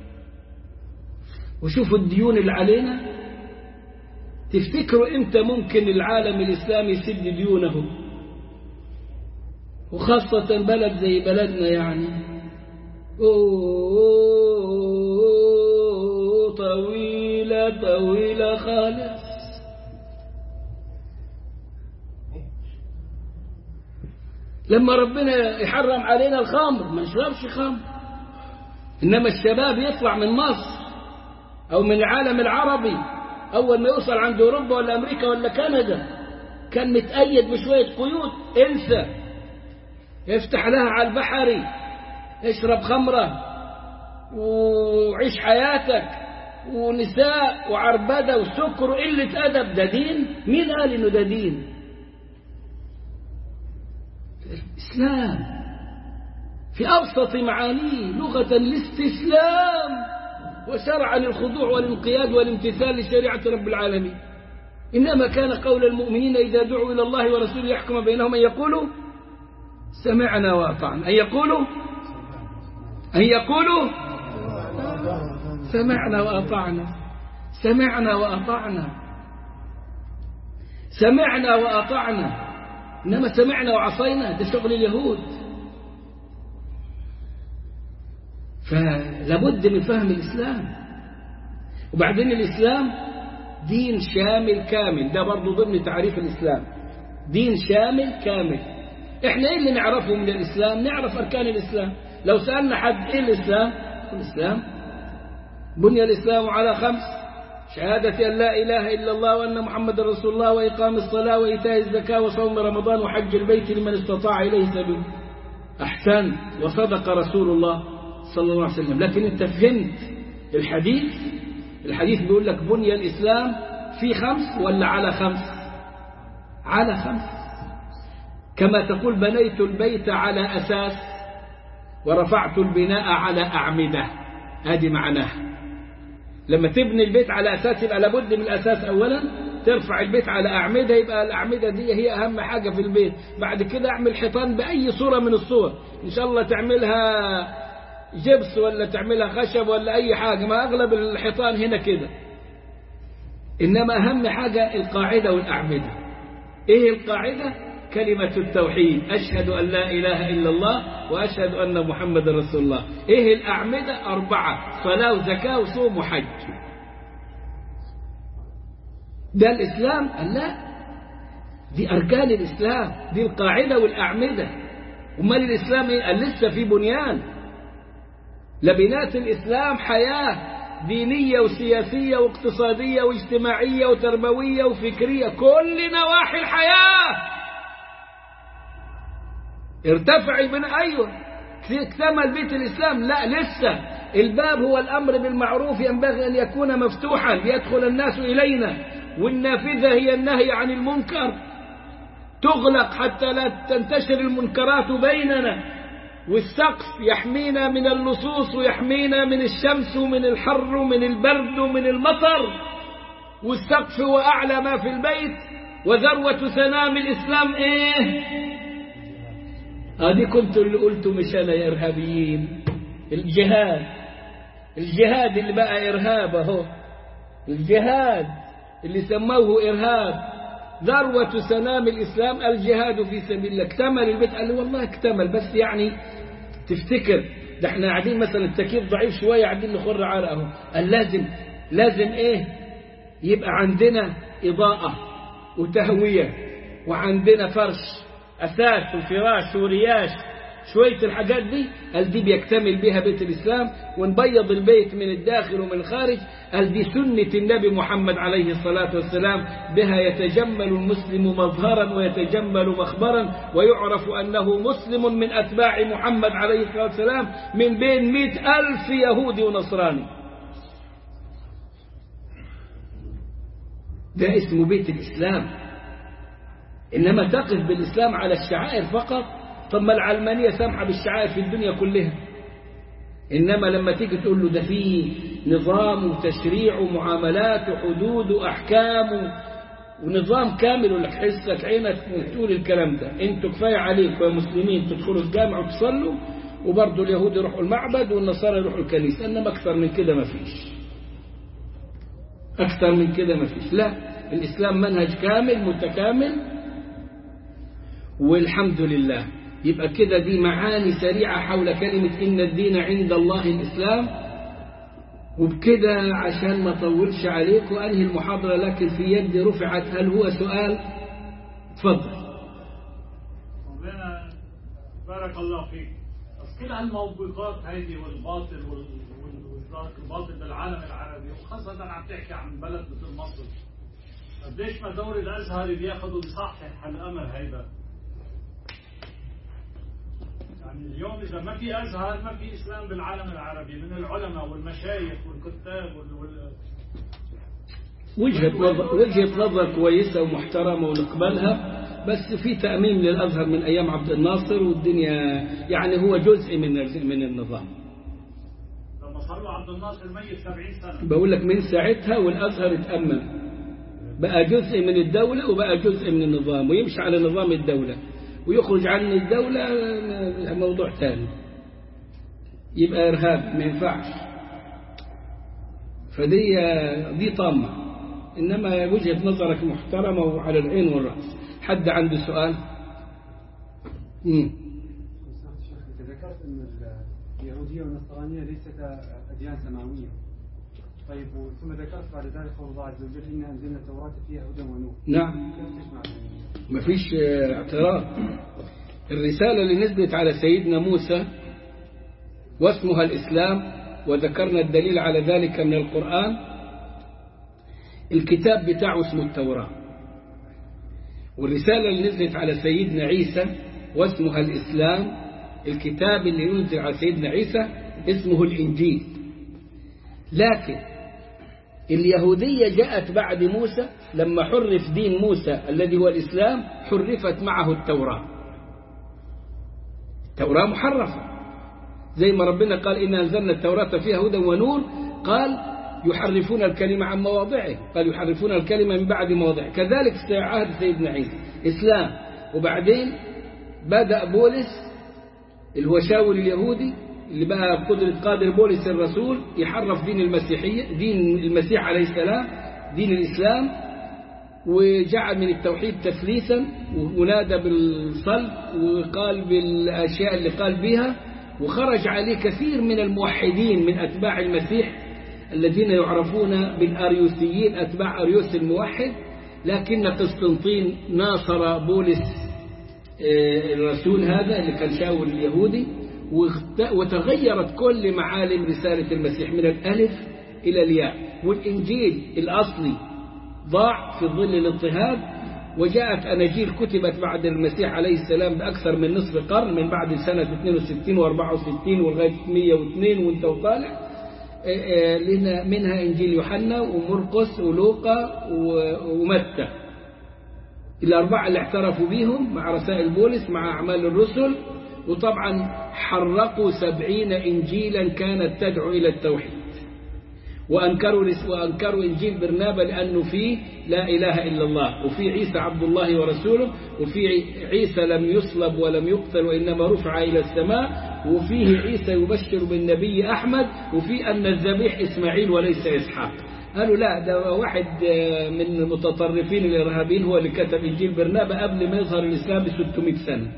وشوفوا الديون اللي علينا. تفتكروا امتى ممكن العالم الإسلامي يسد ديونه؟ وخاصة بلد زي بلدنا يعني أوه طويلة طويلة خالص. لما ربنا يحرم علينا الخمر ما نشربش خمر، إنما الشباب يطلع من مصر أو من العالم العربي أول ما يوصل عند أوروبا ولا أمريكا ولا كندا كان متأيد بشوية قيود. انسى، يفتح لها على البحري، اشرب خمرة وعيش حياتك، ونساء وعربدة وسكر وقلة أدب. ده دين؟ مين قال إنه ده دين؟ الإسلام في أبسط معانيه لغة الاستسلام، وشرعا الخضوع والانقياد والامتثال لشريعة رب العالمين. إنما كان قول المؤمنين إذا دعوا إلى الله ورسوله يحكم بينهم أن يقولوا سمعنا وأطعنا، أن يقولوا أن يقولوا سمعنا وأطعنا. سمعنا وأطعنا سمعنا وأطعنا، إنما سمعنا وعصينا ده شغل اليهود. فلابد من فهم الإسلام. وبعدين الإسلام دين شامل كامل، ده برضو ضمن تعريف الإسلام، دين شامل كامل. إحنا إيه اللي نعرفه من الإسلام؟ نعرف أركان الإسلام. لو سألنا حد إيه الإسلام؟ الإسلام بني الإسلام على خمس: شهادة أن لا إله إلا الله وأن محمد رسول الله، وإقام الصلاة وإيتاء الزكاة وصوم رمضان وحج البيت لمن استطاع إليه سبيل. أحسن، وصدق رسول الله صلى الله عليه وسلم. لكن أنت فهمت الحديث؟ الحديث بيقول لك بني الإسلام في خمس ولا على خمس؟ على خمس، كما تقول بنيت البيت على أساس ورفعت البناء على أعمدة. هذه معناها لما تبني البيت على أساس يبقى لابد من الأساس أولا، ترفع البيت على أعمدة يبقى الأعمدة دي هي أهم حاجة في البيت. بعد كده اعمل حيطان بأي صورة من الصور، إن شاء الله تعملها جبس ولا تعملها خشب ولا أي حاجة، ما أغلب الحيطان هنا كده. إنما أهم حاجة القاعدة والأعمدة. إيه القاعدة؟ كلمة التوحيد، أشهد أن لا إله إلا الله وأشهد أن محمد رسول الله. إيه الأعمدة؟ أربعة: صلاة وزكاة وصوم وحج. ده الإسلام؟ لا، دي أركان الإسلام، دي القاعدة والأعمدة. وما الإسلام إيه؟ لسه في بنيان. لبنات الإسلام حياة دينية وسياسية واقتصادية واجتماعية وتربوية وفكرية، كل نواحي الحياة. ارتفع البناء، أيوة اكتمل بيت الإسلام، لا لسه. الباب هو الأمر بالمعروف، ينبغي أن يكون مفتوحا ليدخل الناس إلينا، والنافذة هي النهي عن المنكر، تغلق حتى لا تنتشر المنكرات بيننا، والسقف يحمينا من اللصوص ويحمينا من الشمس ومن الحر ومن البرد ومن المطر، والسقف هو أعلى ما في البيت. وذروة سنام الإسلام إيه؟ هذه كنت اللي قلته مش أنا يا إرهابيين. الجهاد، الجهاد اللي بقى إرهاب أهو، الجهاد اللي سموه إرهاب. ذروة سنام الإسلام الجهاد في سبيل الله. اكتمل البيت، قال له والله اكتمل، بس يعني تفتكر ده احنا قاعدين مثلا التكييف ضعيف شوية قاعدين نخر عرق اهو. قال لازم لازم ايه؟ يبقى عندنا إضاءة وتهوية، وعندنا فرش أساس وفراش ورياش، شوية الحاجات دي قال دي بيكتمل بها بيت الإسلام، ونبيض البيت من الداخل ومن الخارج. قال دي سنة النبي محمد عليه الصلاة والسلام، بها يتجمل المسلم مظهرا ويتجمل مخبرا، ويعرف أنه مسلم من أتباع محمد عليه الصلاة والسلام من بين مئة ألف يهودي ونصراني. ده اسمه بيت الإسلام. إنما تقف بالإسلام على الشعائر فقط، طب ما العلمانية سامحة بالشعائر في الدنيا كلها. إنما لما تيجي تقول له ده فيه نظام وتشريع ومعاملات وحدود وأحكام ونظام كامل، ولك حسك عينك تقول الكلام ده. انتوا كفاية عليكم يا مسلمين تدخلوا الجامع وتصلوا، وبرضه اليهود يروحوا المعبد والنصارى يروحوا الكنيسة، إنما أكثر من كده ما فيش، أكثر من كده ما فيش. لا، الإسلام منهج كامل متكامل، والحمد لله. يبقى كده دي معاني سريعة حول كلمة إن الدين عند الله الإسلام. وبكده عشان ما طولش عليك وأنهي المحاضرة، لكن في يدي رفعت، هل هو سؤال؟ تفضل. ربنا بارك الله فيك. بس كل هالموبقات هذه والباطل والباطل بالعالم العربي، وخاصة عم تحكي عن بلد مثل مصر، قديش ما دور الأزهر بياخذوا بصحح الأمر هيدا؟ يعني اليوم إذا ما في أزهر ما في إسلام بالعالم العربي، من العلماء والمشايخ والكتاب وال... وجهة نظر وجهة نظر كويسة ومحترمة ونقبلها، بس في تأميم للأزهر من أيام عبد الناصر، والدنيا يعني هو جزء من من النظام. لما صار له عبد الناصر ميت سبعين سنة، بقول لك من ساعتها والأزهر اتأمم، بقى جزء من الدولة وبقى جزء من النظام، ويمشي على نظام الدولة، ويخرج عن الدولة موضوع ثاني، يبقى إرهاب ما ينفعش. فدي دي طامة، إنما وجهة نظرك محترمة وعلى العين والرأس. حد عنده سؤال؟ امم ذكرت أن اليهودية والنصرانية ليست أديان سماوية، طيب ثم ذكرت بعد ذلك قول الله عز وجل إنا أنزلنا التوراة فيها هدى ونور. نعم، ما فيش اعتراض. الرسالة اللي نزلت على سيدنا موسى واسمها الإسلام، وذكرنا الدليل على ذلك من القرآن. الكتاب بتاعه اسمه التوراة، والرسالة اللي نزلت على سيدنا عيسى واسمها الإسلام، الكتاب اللي ينزل على سيدنا عيسى اسمه الإنجيل. لكن اليهودية جاءت بعد موسى لما حرف دين موسى الذي هو الإسلام حرفت معه التوراة. التوراة محرفة زي ما ربنا قال إن أنزلنا التوراة فيها هدى ونور، قال يحرفون الكلمة عن مواضعه، قال يحرفون الكلمة من بعد مواضعه. كذلك في عهد سيدنا عيسى إسلام، وبعدين بدأ بولس اللي هو شاول اليهودي اللي بقى بقدرة قادر بولس الرسول يحرف دين المسيحية، دين المسيح عليه السلام، دين الإسلام، وجعل من التوحيد تثليثا ونادى بالصلب وقال بالأشياء اللي قال بها، وخرج عليه كثير من الموحدين من أتباع المسيح الذين يعرفون بالأريوسيين أتباع أريوس الموحد. لكن قسطنطين ناصر بولس الرسول هذا اللي كان شاول اليهودي، وتغيرت كل معالم رسالة المسيح من الألف إلى الياء، والإنجيل الأصلي ضاع في ظل الاضطهاد، وجاءت أناجيل كتبت بعد المسيح عليه السلام بأكثر من نصف قرن، من بعد سنة اثنين وستين وأربعة وستين ولغاية مئة واثنين وانت وطالع، لنا منها إنجيل يوحنا ومرقس ولوقا ومتى، الأربعة اللي اعترفوا بهم مع رسائل بولس مع أعمال الرسل. وطبعا حرقوا سبعين إنجيلا كانت تدعو إلى التوحيد، وأنكروا, وأنكروا إنجيل برنابا لأنه فيه لا إله إلا الله، وفي عيسى عبد الله ورسوله، وفي عيسى لم يصلب ولم يقتل وإنما رفع إلى السماء، وفيه عيسى يبشر بالنبي أحمد، وفي أن الذبيح إسماعيل وليس إسحاق. قالوا لا، ده واحد من المتطرفين الإرهابيين هو اللي كتب إنجيل برنابا قبل ما يظهر الإسلام ب ستمائة سنة.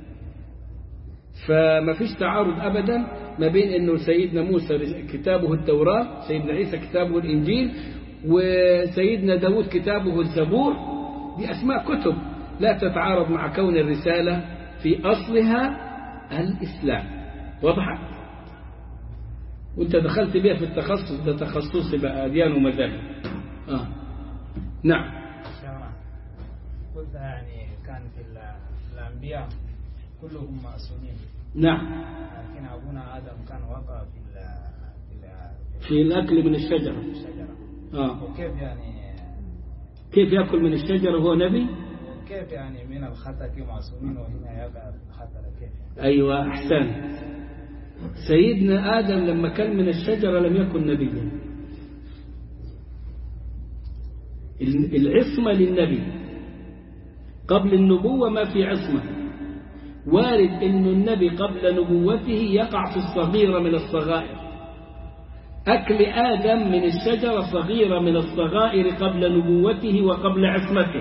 فما فيش تعارض أبدا ما بين أنه سيدنا موسى كتابه التوراة، سيدنا عيسى كتابه الإنجيل، وسيدنا داود كتابه الزبور. دي أسماء كتب لا تتعارض مع كون الرسالة في أصلها الإسلام. واضح؟ وانت دخلت بيها في التخصص ده تخصصي بقى أديان ومذاهب. آه. نعم. قلت يعني كان في الأنبياء كلهم معصومين. نعم. لكن أبونا آدم كان وقع في في, في الأكل من الشجرة. الشجرة. آه. وكيف يعني كيف يأكل من الشجرة وهو نبي؟ كيف يعني من الخطأ كيف معصومين وهنا يقع في الخطأ كيف؟ أيوة أحسن. سيدنا آدم لما كان من الشجرة لم يكن نبيا. العصمة للنبي قبل النبوة ما في عصمة. وارد أن النبي قبل نبوته يقع في الصغيرة من الصغائر. أكل آدم من الشجرة صغيرة من الصغائر قبل نبوته وقبل عصمته،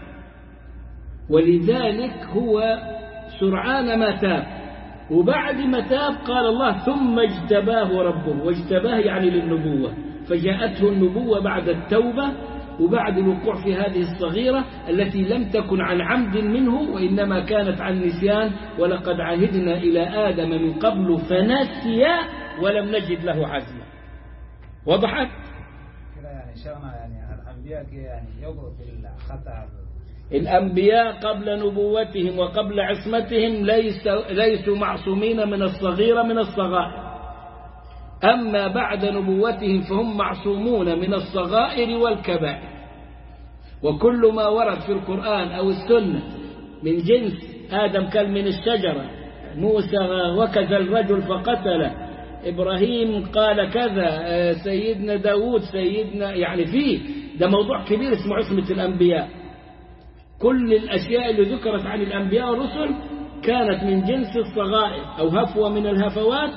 ولذلك هو سرعان ما تاب. وبعد ما تاب قال الله ثم اجتباه ربه، واجتباه يعني للنبوة، فجاءته النبوة بعد التوبة وبعد الوقوع في هذه الصغيرة التي لم تكن عن عمد منه وإنما كانت عن نسيان. ولقد عهدنا إلى آدم من قبل فنسي ولم نجد له عزما. وضحت؟ كده يعني شغنا يعني الأنبياء يعني يقعوا في الخطأ. الأنبياء قبل نبوتهم وقبل عصمتهم ليسوا, ليسوا معصومين من الصغيرة من الصغائر. أما بعد نبوتهم فهم معصومون من الصغائر والكبائر. وكل ما ورد في القرآن أو السنة من جنس آدم كان من الشجرة، موسى وكذا الرجل فقتله، إبراهيم قال كذا، سيدنا داود، سيدنا يعني فيه ده موضوع كبير اسمه عصمة الأنبياء. كل الأشياء اللي ذكرت عن الأنبياء والرسل كانت من جنس الصغائر أو هفوة من الهفوات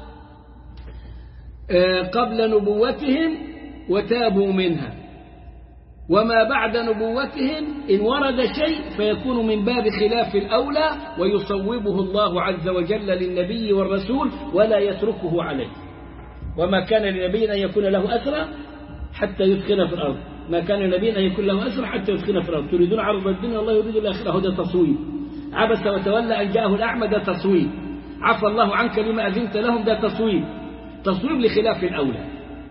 قبل نبوتهم وتابوا منها. وما بعد نبوتهم إن ورد شيء فيكون من باب خلاف الأولى ويصوبه الله عز وجل للنبي والرسول ولا يتركه عليه. وما كان لنبي أن يكون له أسرى حتى يدخل في الأرض، ما كان لنبي أن يكون له أسرى حتى يدخل في الأرض. تريدون عرض الدنيا الله يريد الآخرة، هذا تصويب. عبس وتولى أن جاءه الأعمى، ده تصويب. عفى الله عنك لما أذنت لهم، ده تصويب. تصويب لخلاف الأولى.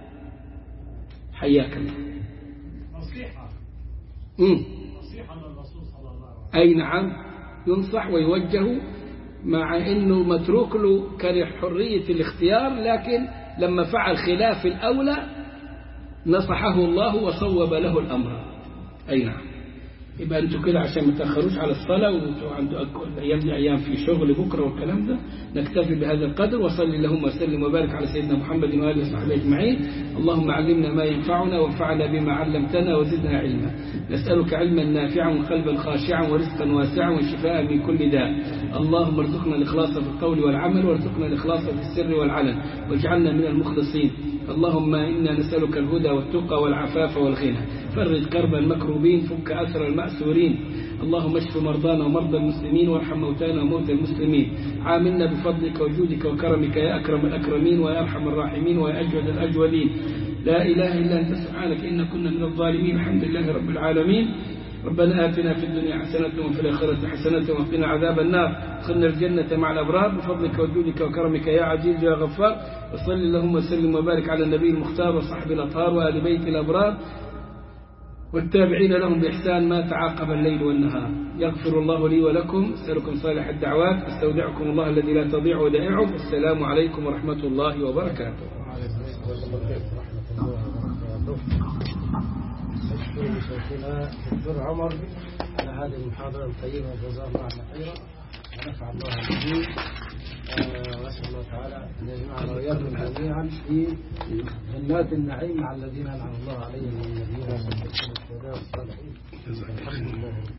حياك الله. نصيحة امم نصيحة للرسول صلى الله عليه وسلم. أي نعم، ينصح ويوجه، مع أنه متروك له كحرية الاختيار، لكن لما فعل خلاف الأولى نصحه الله وصوب له الأمر. أي نعم. يبقى أنتوا كده عشان ما تأخروش على الصلاة وأنتوا عندوا الأيام دي أيام في شغل بكرة والكلام ده، نكتفي بهذا القدر. وصلي اللهم وسلم وبارك على سيدنا محمد وآله وصحبه أجمعين. اللهم علمنا ما ينفعنا وانفعنا بما علمتنا وزدنا علما. نسألك علما نافعا وقلبا خاشعا ورزقا واسعا وشفاء من كل داء. اللهم ارزقنا الإخلاص في القول والعمل، وارزقنا الإخلاص في السر والعلن، واجعلنا من المخلصين. اللهم إنا نسألك الهدى والتقى والعفاف والغنى. فرج كرب المكروبين، فك أسر المأسورين. اللهم اشف مرضانا ومرضى المسلمين، وارحم موتانا وموتى المسلمين. عاملنا بفضلك وجودك وكرمك يا أكرم الأكرمين ويا أرحم الراحمين ويا أجود الأجودين. لا إله إلا أنت سبحانك إنا كنا من الظالمين. الحمد لله رب العالمين. ربنا آتنا في الدنيا حسنة وفي الآخرة حسنة وقنا عذاب النار. ادخلنا الجنة مع الأبرار بفضلك وجودك وكرمك يا عزيز يا غفار. وصل اللهم وسلم وبارك على النبي المختار وصحبه الأطهار وآل بيت الأبرار والتابعين لهم بإحسان ما تعاقب الليل والنهار. يغفر الله لي ولكم. أسألكم صالح الدعوات. استودعكم الله الذي لا تضيع ودائعه. السلام عليكم ورحمة الله وبركاته. أشكر شيخنا الدكتور عمر على هذه المحاضرة الطيبة، جزاه الله خيرا ونفع الله به. وأسأل الله تعالى أن يجمعنا وإياكم جميعا في جنات النعيم مع الذين أنعم الله عليهم من النبيين والصالحين والصالحين. الحمد لله.